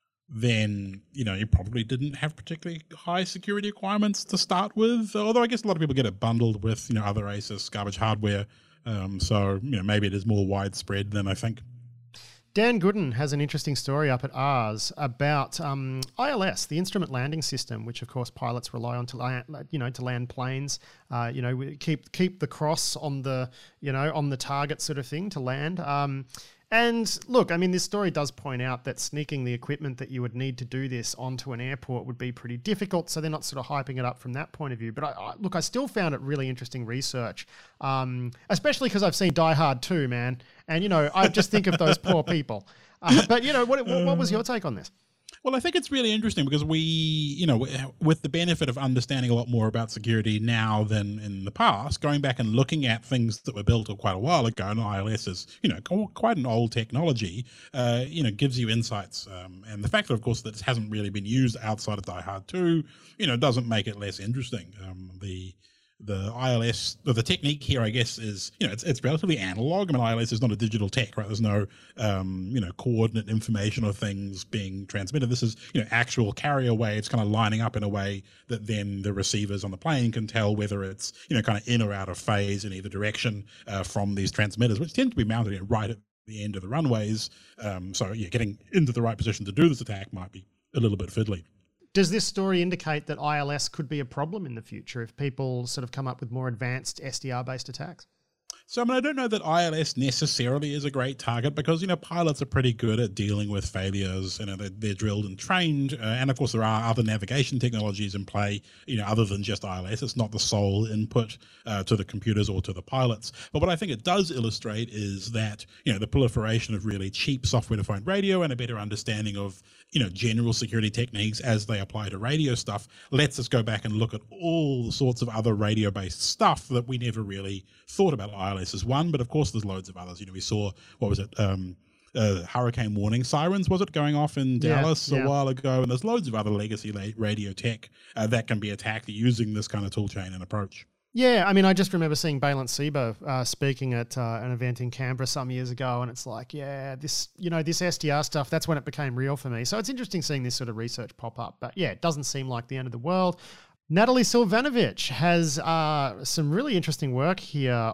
then, you know, you probably didn't have particularly high security requirements to start with. Although I guess a lot of people get it bundled with, you know, other ASUS garbage hardware. Um, so, you know, maybe it is more widespread than I think. Dan Gooden has an interesting story up at ours about um, I L S, the instrument landing system, which of course pilots rely on to land, you know, to land planes. Uh, you know, keep keep the cross on the, you know, on the target sort of thing to land. Um, And look, I mean, this story does point out that sneaking the equipment that you would need to do this onto an airport would be pretty difficult. So they're not sort of hyping it up from that point of view. But I, I, look, I still found it really interesting research, um, especially because I've seen Die Hard two, man. And, you know, I just think of those poor people. Uh, but, you know, what, what, what was your take on this? Well, I think it's really interesting because we, you know, with the benefit of understanding a lot more about security now than in the past, going back and looking at things that were built quite a while ago, and I L S is, you know, quite an old technology, uh, you know, gives you insights. Um, and the fact that, of course, that it hasn't really been used outside of Die Hard two, you know, doesn't make it less interesting. Um, the The I L S, or the technique here, I guess, is, you know, it's it's relatively analog. I mean, I L S is not a digital tech, right? There's no, um, you know, coordinate information or things being transmitted. This is, you know, actual carrier waves kind of lining up in a way that then the receivers on the plane can tell whether it's, you know, kind of in or out of phase in either direction uh, from these transmitters, which tend to be mounted you know, right at the end of the runways. Um, so, yeah, getting into the right position to do this attack might be a little bit fiddly. Does this story indicate that I L S could be a problem in the future if people sort of come up with more advanced S D R-based attacks? So, I mean, I don't know that I L S necessarily is a great target because, you know, pilots are pretty good at dealing with failures. You know, they're, they're drilled and trained. Uh, and, of course, there are other navigation technologies in play, you know, other than just I L S. It's not the sole input uh, to the computers or to the pilots. But what I think it does illustrate is that, you know, the proliferation of really cheap software-defined radio and a better understanding of, you know, general security techniques as they apply to radio stuff lets us go back and look at all sorts of other radio-based stuff that we never really thought about. I L S is one, but of course there's loads of others. You know, we saw, what was it, um, uh, hurricane warning sirens, was it, going off in Dallas yeah, yeah. a while ago? And there's loads of other legacy radio tech uh, that can be attacked using this kind of tool chain and approach. Yeah, I mean, I just remember seeing Balint Sebo uh, speaking at uh, an event in Canberra some years ago, and it's like, yeah, this, you know, this S D R stuff, that's when it became real for me. So it's interesting seeing this sort of research pop up. But yeah, it doesn't seem like the end of the world. Natalie Silvanovic has uh, some really interesting work here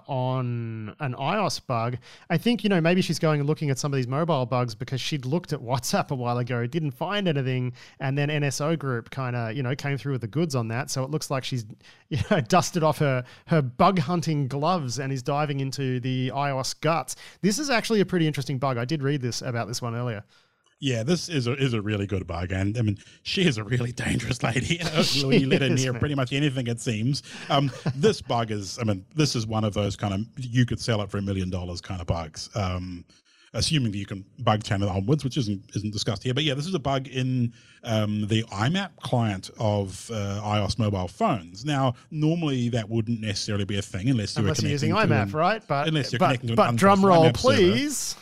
on an iOS bug. I think, you know, maybe she's going and looking at some of these mobile bugs because she'd looked at WhatsApp a while ago, didn't find anything, and then N S O Group kind of, you know, came through with the goods on that. So it looks like she's, you know, dusted off her, her bug hunting gloves and is diving into the iOS guts. This is actually a pretty interesting bug. I did read this about this one earlier. Yeah, this is a, is a really good bug. And I mean, she is a really dangerous lady. You know, when you let her near pretty much anything, it seems. Um, this bug is, I mean, this is one of those kind of, you could sell it for a million dollars kind of bugs. Um, assuming that you can bug chain it onwards, which isn't isn't discussed here. But yeah, this is a bug in um, the I MAP client of uh, iOS mobile phones. Now, normally that wouldn't necessarily be a thing unless you unless were connecting using I MAP, an, right? But unless you're but, connecting to but an drum roll, I MAP please.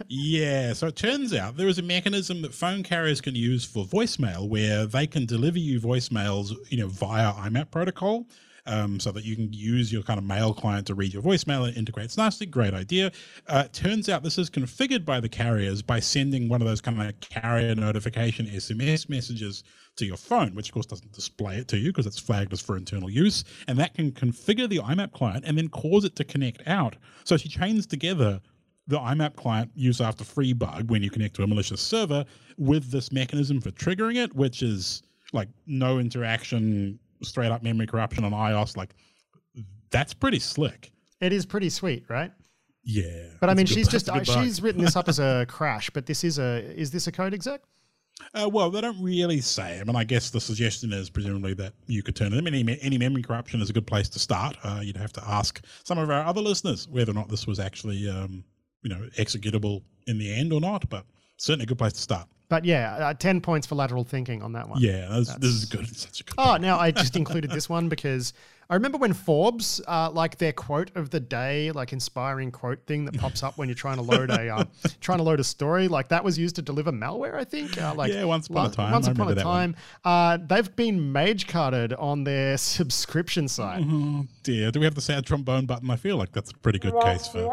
Yeah, so it turns out there is a mechanism that phone carriers can use for voicemail where they can deliver you voicemails, you know, via I MAP protocol. Um, so that you can use your kind of mail client to read your voicemail and integrates nicely. Great idea. Uh, turns out this is configured by the carriers by sending one of those kind of carrier notification S M S messages to your phone, which of course doesn't display it to you because it's flagged as for internal use. And that can configure the I MAP client and then cause it to connect out. So she chains together the I MAP client use after free bug when you connect to a malicious server with this mechanism for triggering it, which is like no interaction, straight up memory corruption on iOS. Like, that's pretty slick. It is pretty sweet, right? Yeah. But I mean, she's just, uh, she's written this up as a crash, but this is a, is this a code exec? Uh, well, they don't really say. I mean, I guess the suggestion is presumably that you could turn it. I mean, any, any memory corruption is a good place to start. Uh, you'd have to ask some of our other listeners whether or not this was actually, um, you know, executable in the end or not, but certainly a good place to start. But yeah, uh, ten points for lateral thinking on that one. Yeah, that's, that's... this is good. It's such a good Oh, point. now I just included this one because I remember when Forbes, uh, like their quote of the day, like inspiring quote thing that pops up when you're trying to load a uh, trying to load a story, like that was used to deliver malware. I think. Uh, like yeah, once upon a time. Once I upon a time, uh, they've been mage carded on their subscription site. Oh dear, do we have the sad trombone button? I feel like that's a pretty good case for.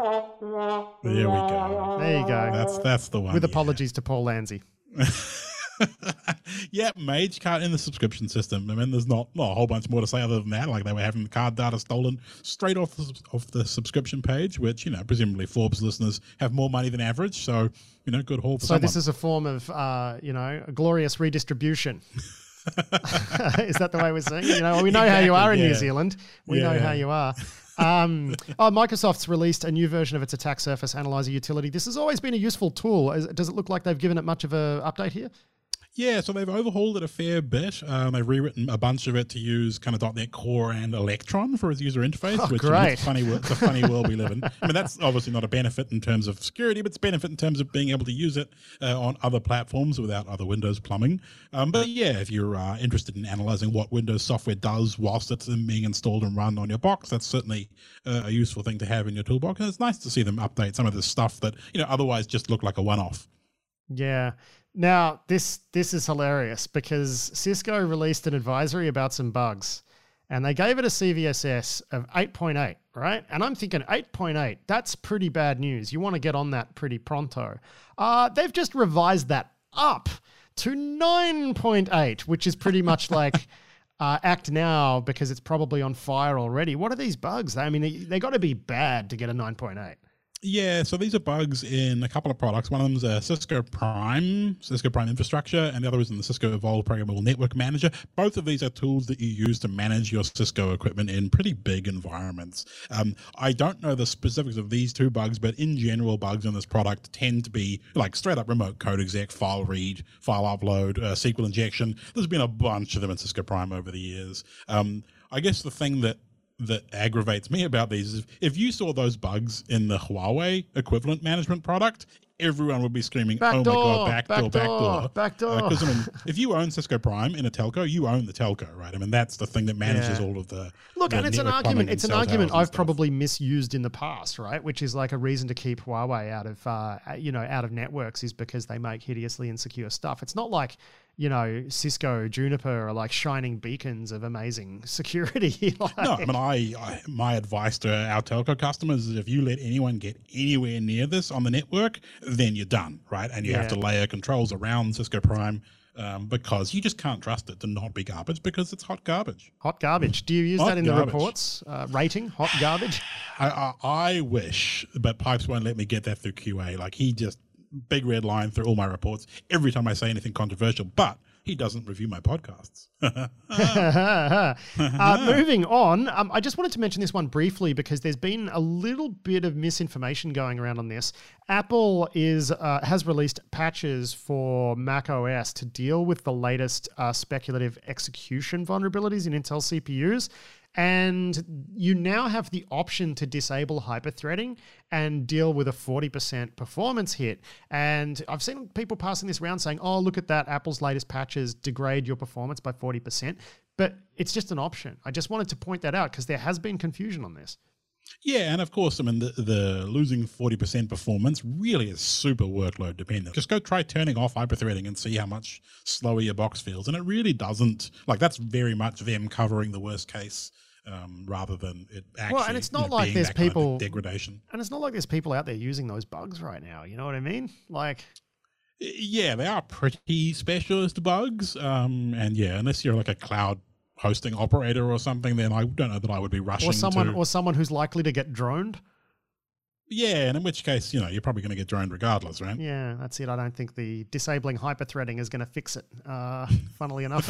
There we go. There you go. That's that's the one. With yeah. apologies to Paul Lanzi. Yeah, Mage card in the subscription system. I mean, there's not, not a whole bunch more to say other than that. Like they were having the card data stolen straight off the, off the subscription page, which, you know, presumably Forbes listeners have more money than average. So, you know, good haul for So someone. this is a form of, uh, you know, a glorious redistribution. Is that the way we're saying it? You know, we know Exactly, how you are in yeah. New Zealand. We yeah. know how you are. Um, oh, Microsoft's released a new version of its attack surface analyzer utility. This has always been a useful tool. Is, does it look like they've given it much of an update here? Yeah, so they've overhauled it a fair bit. Um, they've rewritten a bunch of it to use kind of .NET Core and Electron for its user interface, Oh, which great. is a funny, it's a funny world we live in. I mean, that's obviously not a benefit in terms of security, but it's a benefit in terms of being able to use it uh, on other platforms without other Windows plumbing. Um, but yeah, if you're uh, interested in analyzing what Windows software does whilst it's being installed and run on your box, that's certainly uh, a useful thing to have in your toolbox. And it's nice to see them update some of this stuff that, you know, otherwise just look like a one-off. Yeah. Now, this this is hilarious because Cisco released an advisory about some bugs and they gave it a C V S S of eight point eight, right? And I'm thinking eight point eight, that's pretty bad news. You want to get on that pretty pronto. Uh, they've just revised that up to nine point eight, which is pretty much like uh, act now because it's probably on fire already. What are these bugs? I mean, they, they got to be bad to get a nine point eight. Yeah, so these are bugs in a couple of products. One of them is a Cisco Prime, Cisco Prime Infrastructure, and the other is in the Cisco Evolve Programmable Network Manager. Both of these are tools that you use to manage your Cisco equipment in pretty big environments. Um, I don't know the specifics of these two bugs, but in general, bugs in this product tend to be like straight up remote code exec, file read, file upload, uh, S Q L injection. There's been a bunch of them in Cisco Prime over the years. Um, I guess the thing that that aggravates me about these is if you saw those bugs in the Huawei equivalent management product, everyone would be screaming, Backdoor, oh my God, backdoor, backdoor. Backdoor. Because, uh, I mean, if you own Cisco Prime in a telco, you own the telco, right? I mean, that's the thing that manages Yeah. all of the Look, the and it's an network argument. plumbing It's and an cell argument towers and I've stuff. probably misused in the past, right? Which is like a reason to keep Huawei out of, uh, you know, out of networks is because they make hideously insecure stuff. It's not like, you know, Cisco, Juniper are like shining beacons of amazing security. Like, No, I mean, I, I my advice to our telco customers is if you let anyone get anywhere near this on the network, then you're done, right? And you have Yeah. to layer controls around Cisco Prime um, because you just can't trust it to not be garbage because it's hot garbage. hot garbage. Do you use Hot that in the garbage. reports? Uh, rating hot garbage. I, I I wish, but Pipes won't let me get that through Q A. Like he just big red line through all my reports every time I say anything controversial, but he doesn't review my podcasts. uh, moving on, um, I just wanted to mention this one briefly because there's been a little bit of misinformation going around on this. Apple is uh, has released patches for macOS to deal with the latest uh, speculative execution vulnerabilities in Intel C P Us. And you now have the option to disable hyperthreading and deal with a forty percent performance hit. And I've seen people passing this around saying, oh, look at that, Apple's latest patches degrade your performance by forty percent. But it's just an option. I just wanted to point that out because there has been confusion on this. Yeah, and of course, I mean, the, the losing forty percent performance really is super workload dependent. Just go try turning off hyperthreading and see how much slower your box feels. And it really doesn't, like that's very much them covering the worst case um, rather than it actually Well, and it's not you know, like being there's that kind of people- degradation. And it's not like there's people out there using those bugs right now. You know what I mean? Like, Yeah, they are pretty specialist bugs. Um, and yeah, unless you're like a cloud hosting operator or something, then I don't know that I would be rushing or someone, to... or someone who's likely to get droned. Yeah, and in which case, you know, you're probably going to get droned regardless, right? Yeah, that's it. I don't think the disabling hyperthreading is going to fix it, uh, funnily enough.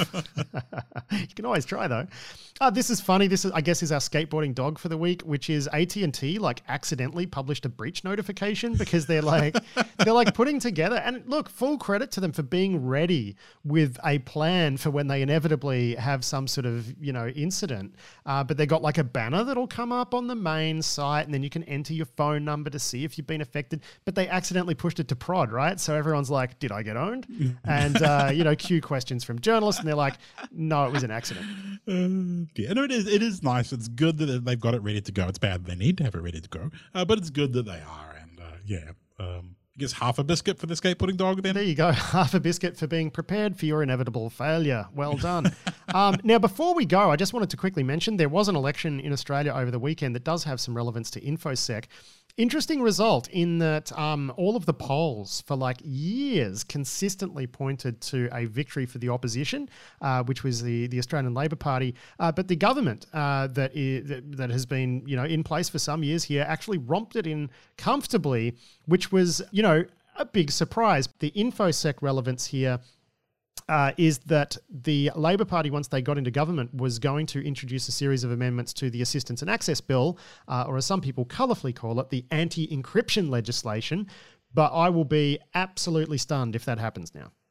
You can always try, though. Uh, this is funny. This, is, I guess, is our skateboarding dog for the week, which is A T and T, like, accidentally published a breach notification because they're, like, they're, like, putting together... And, look, full credit to them for being ready with a plan for when they inevitably have some sort of, you know, incident. Uh, but they got, like, a banner that'll come up on the main site, and then you can enter your phone number to see if you've been affected, but they accidentally pushed it to prod, right? So everyone's like, did I get owned? And, uh, you know, cue questions from journalists, and they're like, no, it was an accident. Uh, yeah, no, it is. It is nice. It's good that they've got it ready to go. It's bad they need to have it ready to go, uh, but it's good that they are. And uh, yeah, um, I guess half a biscuit for the skateboarding dog then. There you go. Half a biscuit for being prepared for your inevitable failure. Well done. um, now, before we go, I just wanted to quickly mention there was an election in Australia over the weekend that does have some relevance to InfoSec. Interesting result in that um, all of the polls for like years consistently pointed to a victory for the opposition, uh, which was the, the Australian Labor Party. Uh, but the government uh, that, is, that that has been you know in place for some years here actually romped it in comfortably, which was you know a big surprise. The InfoSec relevance here Uh, is that the Labor Party, once they got into government, was going to introduce a series of amendments to the Assistance and Access Bill, uh, or as some people colourfully call it, the anti-encryption legislation. But I will be absolutely stunned if that happens now.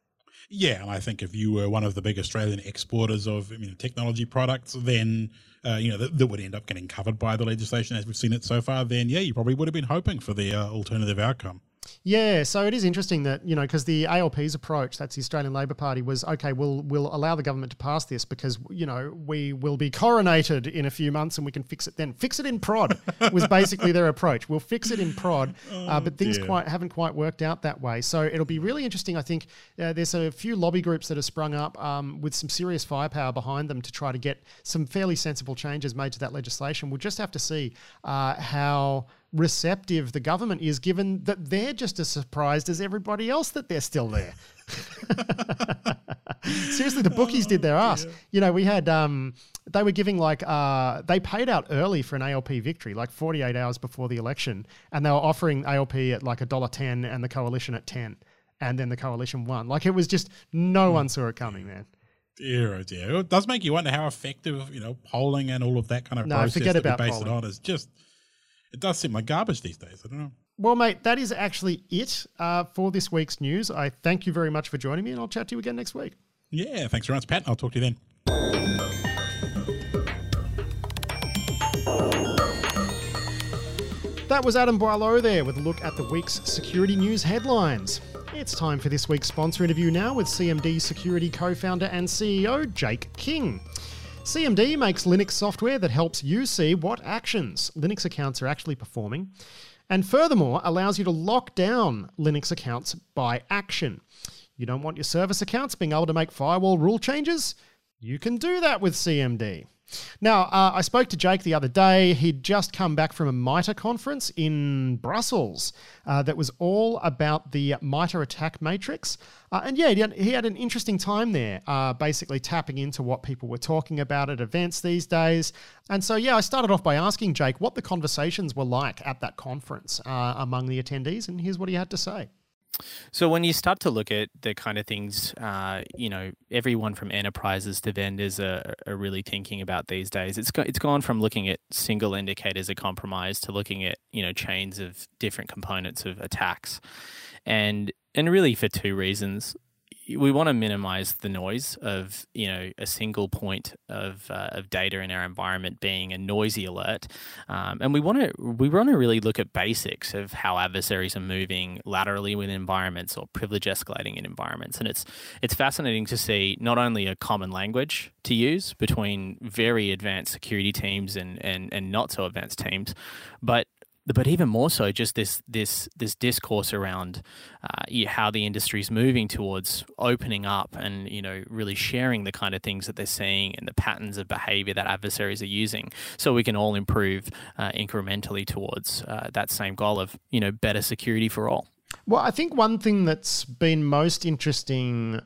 Yeah, and I think if you were one of the big Australian exporters of you know, technology products, then uh, you know that, that would end up getting covered by the legislation as we've seen it so far. Then yeah, you probably would have been hoping for the uh, alternative outcome. Yeah, so it is interesting that, you know, because the A L P's approach, that's the Australian Labor Party, was, okay, we'll we'll allow the government to pass this because, you know, we will be coronated in a few months and we can fix it then. Fix it in prod was basically their approach. We'll fix it in prod, uh, but things dear. quite haven't quite worked out that way. So it'll be really interesting. I think uh, there's a few lobby groups that have sprung up um, with some serious firepower behind them to try to get some fairly sensible changes made to that legislation. We'll just have to see uh, how receptive the government is, given that they're just as surprised as everybody else that they're still there. Seriously, the bookies did their ass. You know, we had, um, they were giving like, uh, they paid out early for an A L P victory, like forty-eight hours before the election, and they were offering A L P at like a dollar ten and the coalition at ten, and then the coalition won. Like, it was just, no one saw it coming, man. Dear, oh dear. It does make you wonder how effective, you know, polling and all of that kind of No, process forget that we about base polling. it on is just, it does seem like garbage these days. I don't know. Well, mate, that is actually it uh, for this week's news. I thank you very much for joining me, and I'll chat to you again next week. Yeah, thanks very much, Pat. I'll talk to you then. That was Adam Boileau there with a look at the week's security news headlines. It's time for this week's sponsor interview now with C M D Security co-founder and C E O Jake King. C M D makes Linux software that helps you see what actions Linux accounts are actually performing, and furthermore allows you to lock down Linux accounts by action. You don't want your service accounts being able to make firewall rule changes? You can do that with C M D. Now, uh, I spoke to Jake the other day. He'd just come back from a MITRE conference in Brussels uh, that was all about the MITRE attack matrix. Uh, and yeah, he had, he had an interesting time there, uh, basically tapping into what people were talking about at events these days. And so, yeah, I started off by asking Jake what the conversations were like at that conference uh, among the attendees, and here's what he had to say. So when you start to look at the kind of things, uh, you know, everyone from enterprises to vendors are, are really thinking about these days. It's go, it's gone from looking at single indicators of compromise to looking at, you know, chains of different components of attacks, and and really for two reasons. We want to minimize the noise of, you know, a single point of uh, of data in our environment being a noisy alert, um, and we want to we want to really look at basics of how adversaries are moving laterally within environments or privilege escalating in environments. And it's it's fascinating to see not only a common language to use between very advanced security teams and and, and not so advanced teams, but But even more so, just this this this discourse around uh, yeah, how the industry is moving towards opening up and, you know, really sharing the kind of things that they're seeing and the patterns of behavior that adversaries are using, so we can all improve uh, incrementally towards uh, that same goal of, you know, better security for all. Well, I think one thing that's been most interesting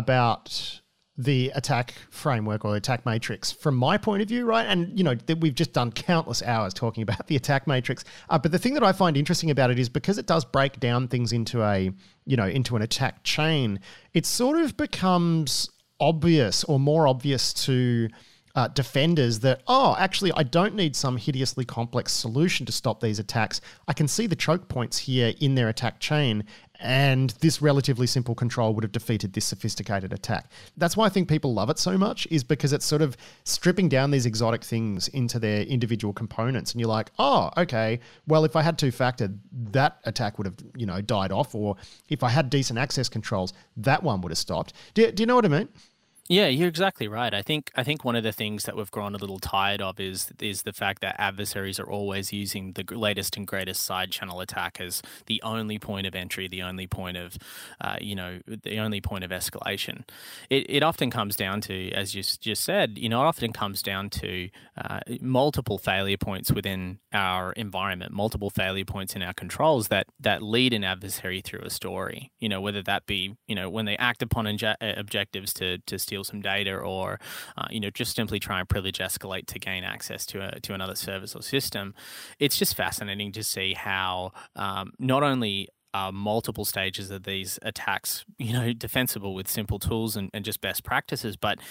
about the attack framework or attack matrix from my point of view, right? And, you know, that we've just done countless hours talking about the attack matrix. Uh, but the thing that I find interesting about it is because it does break down things into a, you know, into an attack chain, it sort of becomes obvious or more obvious to uh, defenders that, oh, actually, I don't need some hideously complex solution to stop these attacks. I can see the choke points here in their attack chain, and this relatively simple control would have defeated this sophisticated attack. That's why I think people love it so much, is because it's sort of stripping down these exotic things into their individual components. And you're like, oh, okay, well, if I had two-factor, that attack would have, you know, died off. Or if I had decent access controls, that one would have stopped. Do, do you know what I mean? Yeah, you're exactly right. I think I think one of the things that we've grown a little tired of is is the fact that adversaries are always using the latest and greatest side channel attack as the only point of entry, the only point of, uh, you know, the only point of escalation. It it often comes down to, as you just said, you know, it often comes down to uh, multiple failure points within our environment, multiple failure points in our controls that that lead an adversary through a story. You know, whether that be, you know, when they act upon inje- objectives to to steal some data, or uh, you know, just simply try and privilege escalate to gain access to a, to another service or system. It's just fascinating to see how um, not only are multiple stages of these attacks, you know, defensible with simple tools and, and just best practices, but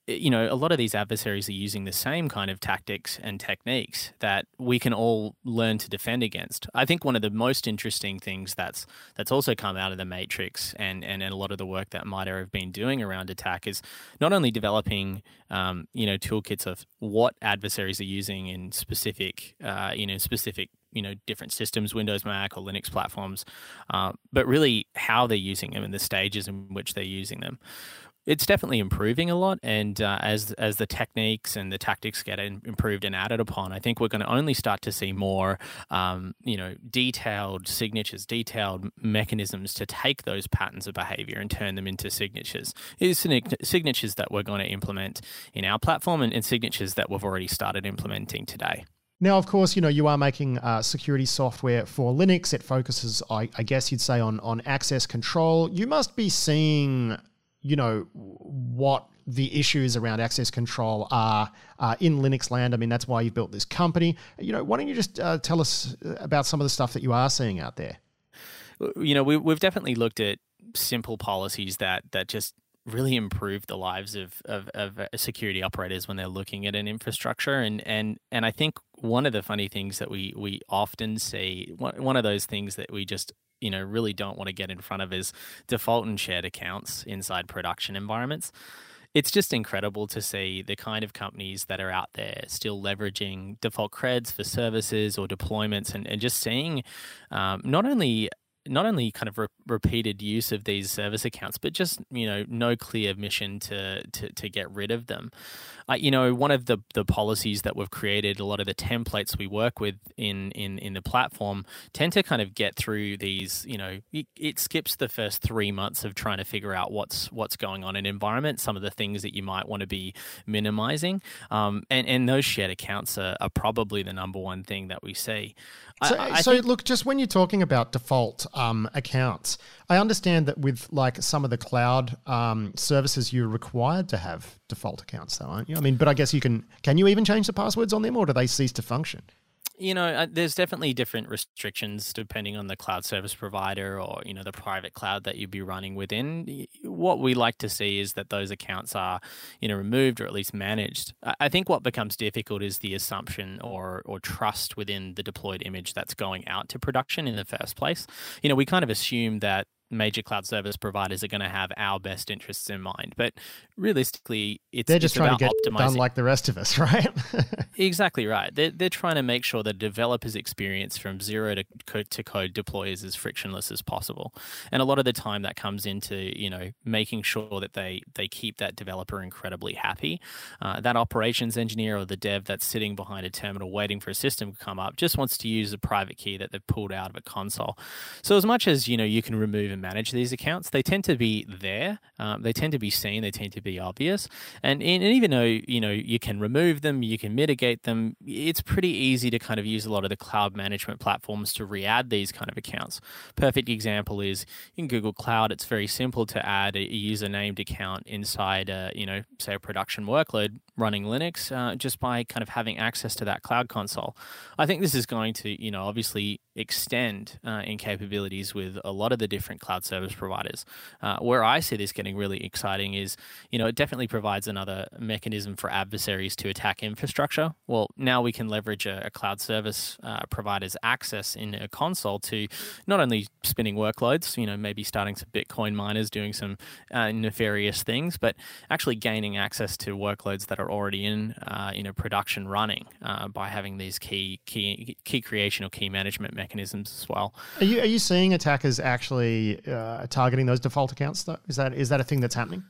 you know, a lot of these adversaries are using the same kind of tactics and techniques that we can all learn to defend against. I think one of the most interesting things that's that's also come out of the Matrix and, and, and a lot of the work that MITRE have been doing around attack is not only developing, um, you know, toolkits of what adversaries are using in specific, uh, you know, specific you know, different systems, Windows, Mac, or Linux platforms, uh, but really how they're using them and the stages in which they're using them. It's definitely improving a lot, and uh, as as the techniques and the tactics get in, improved and added upon, I think we're going to only start to see more, um, you know, detailed signatures, detailed mechanisms to take those patterns of behavior and turn them into signatures. It's signatures that we're going to implement in our platform and, and signatures that we've already started implementing today. Now, of course, you know, you are making uh, security software for Linux. It focuses, I, I guess you'd say, on on access control. You must be seeing, you know, what the issues around access control are uh, in Linux land. I mean, that's why you've built this company. You know, why don't you just uh, tell us about some of the stuff that you are seeing out there? You know, we, we've definitely looked at simple policies that that just really improve the lives of, of, of security operators when they're looking at an infrastructure. And and and I think one of the funny things that we we often see, one, one of those things that we just you know really don't want to get in front of is default and shared accounts inside production environments. It's just incredible to see the kind of companies that are out there still leveraging default creds for services or deployments, and, and just seeing um, not only not only kind of re- repeated use of these service accounts, but just, you know, no clear mission to to, to get rid of them. Uh, you know, one of the, the policies that we've created, a lot of the templates we work with in, in, in the platform tend to kind of get through these, you know, it, it skips the first three months of trying to figure out what's what's going on in environment, some of the things that you might want to be minimizing. Um, and, and those shared accounts are, are probably the number one thing that we see. So, I, I so think, look, just when you're talking about default um, accounts, I understand that with like some of the cloud um, services, you're required to have default accounts, though, aren't you? I mean, but I guess you can. Can you even change the passwords on them, or do they cease to function? You know, uh, there's definitely different restrictions depending on the cloud service provider or, you know, the private cloud that you'd be running within. What we like to see is that those accounts are, you know, removed or at least managed. I think what becomes difficult is the assumption or or trust within the deployed image that's going out to production in the first place. You know, we kind of assume that major cloud service providers are going to have our best interests in mind, but realistically, it's they're just it's trying about to get optimizing. done like the rest of us, right? Exactly right. They're they're trying to make sure that developers' experience from zero to code, to code deploy is as frictionless as possible, and a lot of the time that comes into you know making sure that they they keep that developer incredibly happy. Uh, that operations engineer or the dev that's sitting behind a terminal waiting for a system to come up just wants to use a private key that they've pulled out of a console. So as much as you know you can remove and manage these accounts, they tend to be there. Um, they tend to be seen. They tend to be obvious. And, and even though you know you can remove them, you can mitigate them, it's pretty easy to kind of use a lot of the cloud management platforms to re-add these kind of accounts. Perfect example is in Google Cloud. It's very simple to add a, a user-named account inside, a, you know, say a production workload running Linux, uh, just by kind of having access to that cloud console. I think this is going to, you know, obviously extend uh, in capabilities with a lot of the different cloud service providers. Uh, where I see this getting really exciting is, you know, it definitely provides another mechanism for adversaries to attack infrastructure. Well, now we can leverage a, a cloud service uh, provider's access in a console to not only spinning workloads, you know, maybe starting some Bitcoin miners doing some uh, nefarious things, but actually gaining access to workloads that are already in, uh, you know, production running uh, by having these key key key creation or key management mechanisms as well. Are you are you seeing attackers actually uh, targeting those default accounts, though? Is that is that a thing that's happening?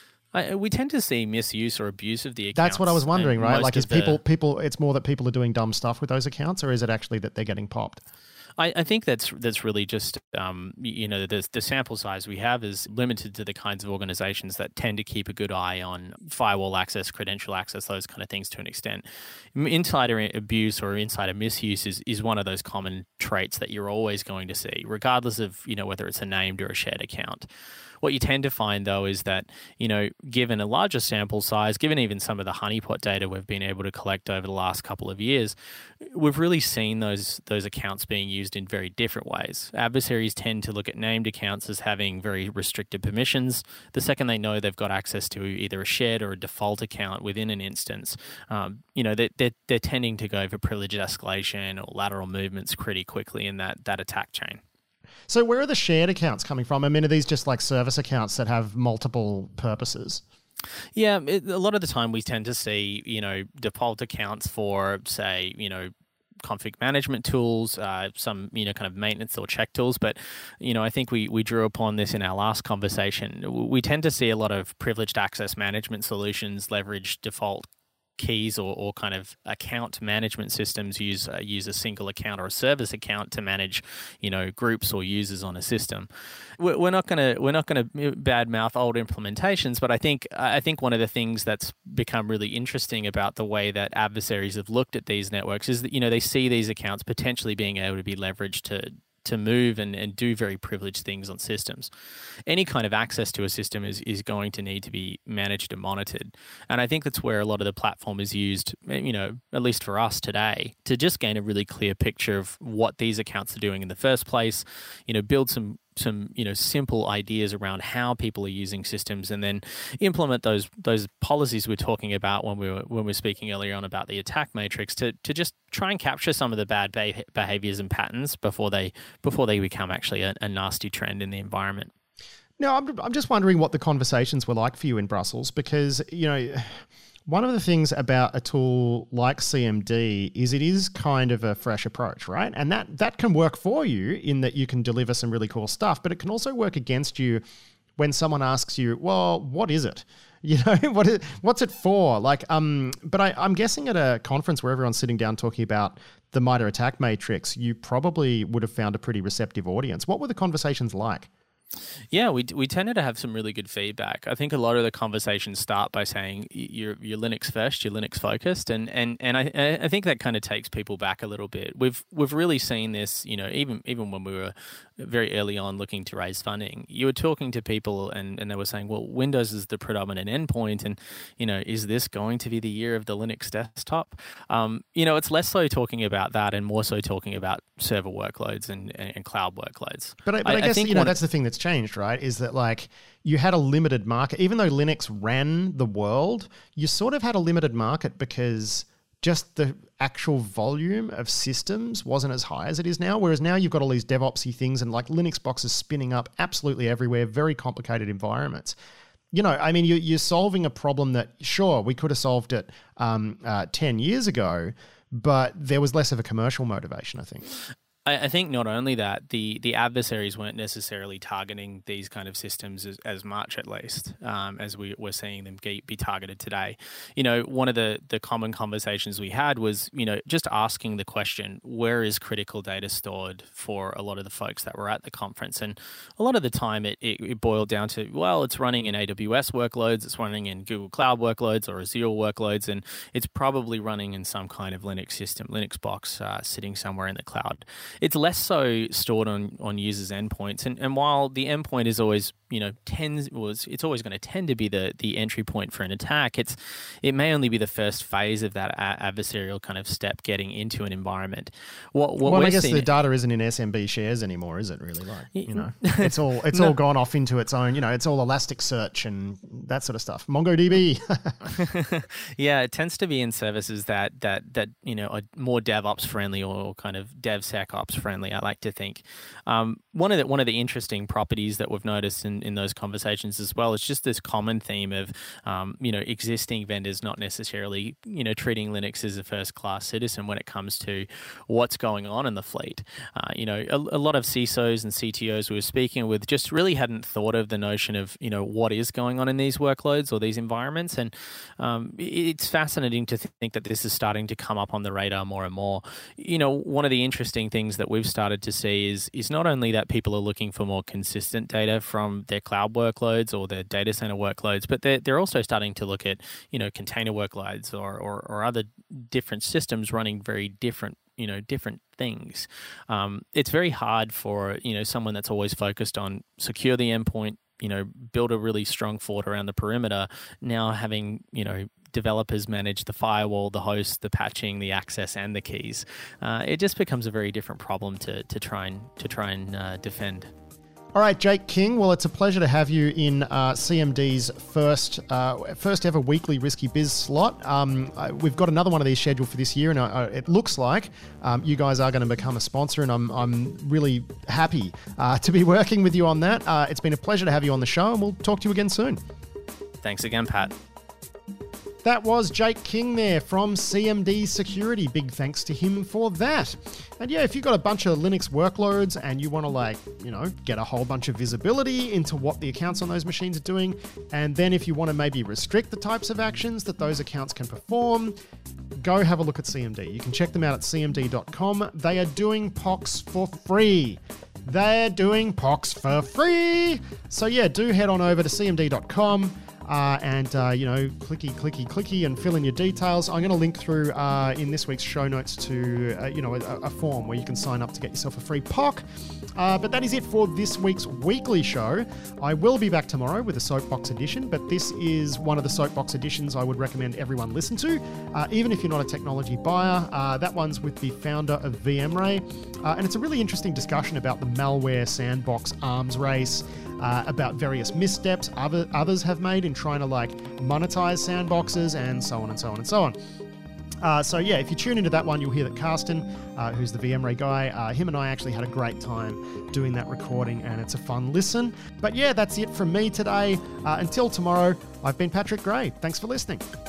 I, we tend to see misuse or abuse of the accounts. That's what I was wondering, right? Like, is the, people people? It's more that people are doing dumb stuff with those accounts, or is it actually that they're getting popped? I, I think that's that's really just um, you know the the sample size we have is limited to the kinds of organizations that tend to keep a good eye on firewall access, credential access, those kind of things to an extent. Insider abuse or insider misuse is, is one of those common traits that you're always going to see, regardless of you know whether it's a named or a shared account. What you tend to find, though, is that, you know, given a larger sample size, given even some of the honeypot data we've been able to collect over the last couple of years, we've really seen those those accounts being used used in very different ways. Adversaries tend to look at named accounts as having very restricted permissions. The second they know they've got access to either a shared or a default account within an instance, um, you know, they're, they're, they're tending to go for privileged escalation or lateral movements pretty quickly in that, that attack chain. So where are the shared accounts coming from? I mean, are these just like service accounts that have multiple purposes? Yeah, it, a lot of the time we tend to see, you know, default accounts for, say, you know, config management tools, uh, some, you know, kind of maintenance or check tools. But, you know, I think we, we drew upon this in our last conversation. We tend to see a lot of privileged access management solutions leverage default keys or, or kind of account management systems use uh, use a single account or a service account to manage, you know, groups or users on a system. We're, we're not going to we're not going to badmouth old implementations, but I think I think one of the things that's become really interesting about the way that adversaries have looked at these networks is that, you know, they see these accounts potentially being able to be leveraged to to move and, and do very privileged things on systems. Any kind of access to a system is, is going to need to be managed and monitored. And I think that's where a lot of the platform is used, you know, at least for us today, to just gain a really clear picture of what these accounts are doing in the first place, you know, build some some you know simple ideas around how people are using systems, and then implement those those policies we're talking about when we were when we were speaking earlier on about the attack matrix to to just try and capture some of the bad behaviors and patterns before they before they become actually a, a nasty trend in the environment. No, I'm I'm just wondering what the conversations were like for you in Brussels, because, you know, one of the things about a tool like C M D is it is kind of a fresh approach, right? And that that can work for you in that you can deliver some really cool stuff, but it can also work against you when someone asks you, well, what is it? You know, what is, what's it for? Like, um, but I, I'm guessing at a conference where everyone's sitting down talking about the MITRE ATT&CK matrix, you probably would have found a pretty receptive audience. What were the conversations like? Yeah, we we tended to have some really good feedback. I think a lot of the conversations start by saying you're you're Linux first, you're Linux focused, and and and I I think that kind of takes people back a little bit. We've we've really seen this, you know, even even when we were very early on looking to raise funding, you were talking to people and, and they were saying, well, Windows is the predominant endpoint, and, you know, is this going to be the year of the Linux desktop? Um, you know, it's less so talking about that and more so talking about server workloads and, and, and cloud workloads. But I, but I, I guess, I you know, that's the thing that's changed, right? Is that, like, you had a limited market. Even though Linux ran the world, you sort of had a limited market because just the actual volume of systems wasn't as high as it is now. Whereas now you've got all these DevOpsy things and like Linux boxes spinning up absolutely everywhere, very complicated environments. You know, I mean, you, you're solving a problem that, sure, we could have solved it um, uh, ten years ago, but there was less of a commercial motivation, I think. I think not only that, the the adversaries weren't necessarily targeting these kind of systems as, as much, at least, um, as we, we're seeing them be targeted today. You know, one of the, the common conversations we had was, you know, just asking the question, where is critical data stored for a lot of the folks that were at the conference? And a lot of the time it, it, it boiled down to, well, it's running in A W S workloads, it's running in Google Cloud workloads or Azure workloads, and it's probably running in some kind of Linux system, Linux box uh, sitting somewhere in the cloud. It's less so stored on, on users' endpoints. And, and while the endpoint is always, you know, tends was it's always going to tend to be the the entry point for an attack, it's it may only be the first phase of that a- adversarial kind of step getting into an environment. What, what well, we're I guess seeing, the data isn't in S M B shares anymore, is it really? Like, you know, it's all it's no. all gone off into its own, you know, it's all Elasticsearch and that sort of stuff. MongoDB. Yeah, it tends to be in services that that that you know are more DevOps friendly or kind of DevSecOps friendly, I like to think. Um, one of the one of the interesting properties that we've noticed in, in those conversations as well is just this common theme of um, you know existing vendors not necessarily you know treating Linux as a first class citizen when it comes to what's going on in the fleet. Uh, you know, a, a lot of C I S Os and C T Os we were speaking with just really hadn't thought of the notion of you know what is going on in these workloads or these environments, and um, it's fascinating to think that this is starting to come up on the radar more and more. You know, one of the interesting things that we've started to see is is not only that people are looking for more consistent data from their cloud workloads or their data center workloads, but they're, they're also starting to look at, you know, container workloads or, or, or other different systems running very different, you know, different things. Um, it's very hard for, you know, someone that's always focused on secure the endpoint, you know, build a really strong fort around the perimeter, now having, you know, developers manage the firewall, the host, the patching, the access, and the keys. Uh, it just becomes a very different problem to to try and to try and uh, defend. All right, Jake King. Well, it's a pleasure to have you in uh, C M D's first uh, first ever weekly Risky Biz slot. Um, I, we've got another one of these scheduled for this year, and I, I, it looks like um, you guys are going to become a sponsor, and I'm I'm really happy uh, to be working with you on that. Uh, it's been a pleasure to have you on the show, and we'll talk to you again soon. Thanks again, Pat. That was Jake King there from C M D Security. Big thanks to him for that. And yeah, if you've got a bunch of Linux workloads and you want to like, you know, get a whole bunch of visibility into what the accounts on those machines are doing, and then if you want to maybe restrict the types of actions that those accounts can perform, go have a look at C M D. You can check them out at c m d dot com. They are doing P O Cs for free. They're doing P O Cs for free. So yeah, do head on over to c m d dot com. Uh, and, uh, you know, clicky, clicky, clicky, and fill in your details. I'm going to link through uh, in this week's show notes to, uh, you know, a, a form where you can sign up to get yourself a free P O C. Uh, but that is it for this week's weekly show. I will be back tomorrow with a Soapbox edition, but this is one of the Soapbox editions I would recommend everyone listen to, uh, even if you're not a technology buyer. Uh, that one's with the founder of VMray, uh, and it's a really interesting discussion about the malware sandbox arms race, Uh, about various missteps other, others have made in trying to like monetize sandboxes and so on and so on and so on. Uh, so yeah, if you tune into that one, you'll hear that Carsten, uh, who's the VMray guy, uh, him and I actually had a great time doing that recording, and it's a fun listen. But yeah, that's it from me today. Uh, until tomorrow, I've been Patrick Gray. Thanks for listening.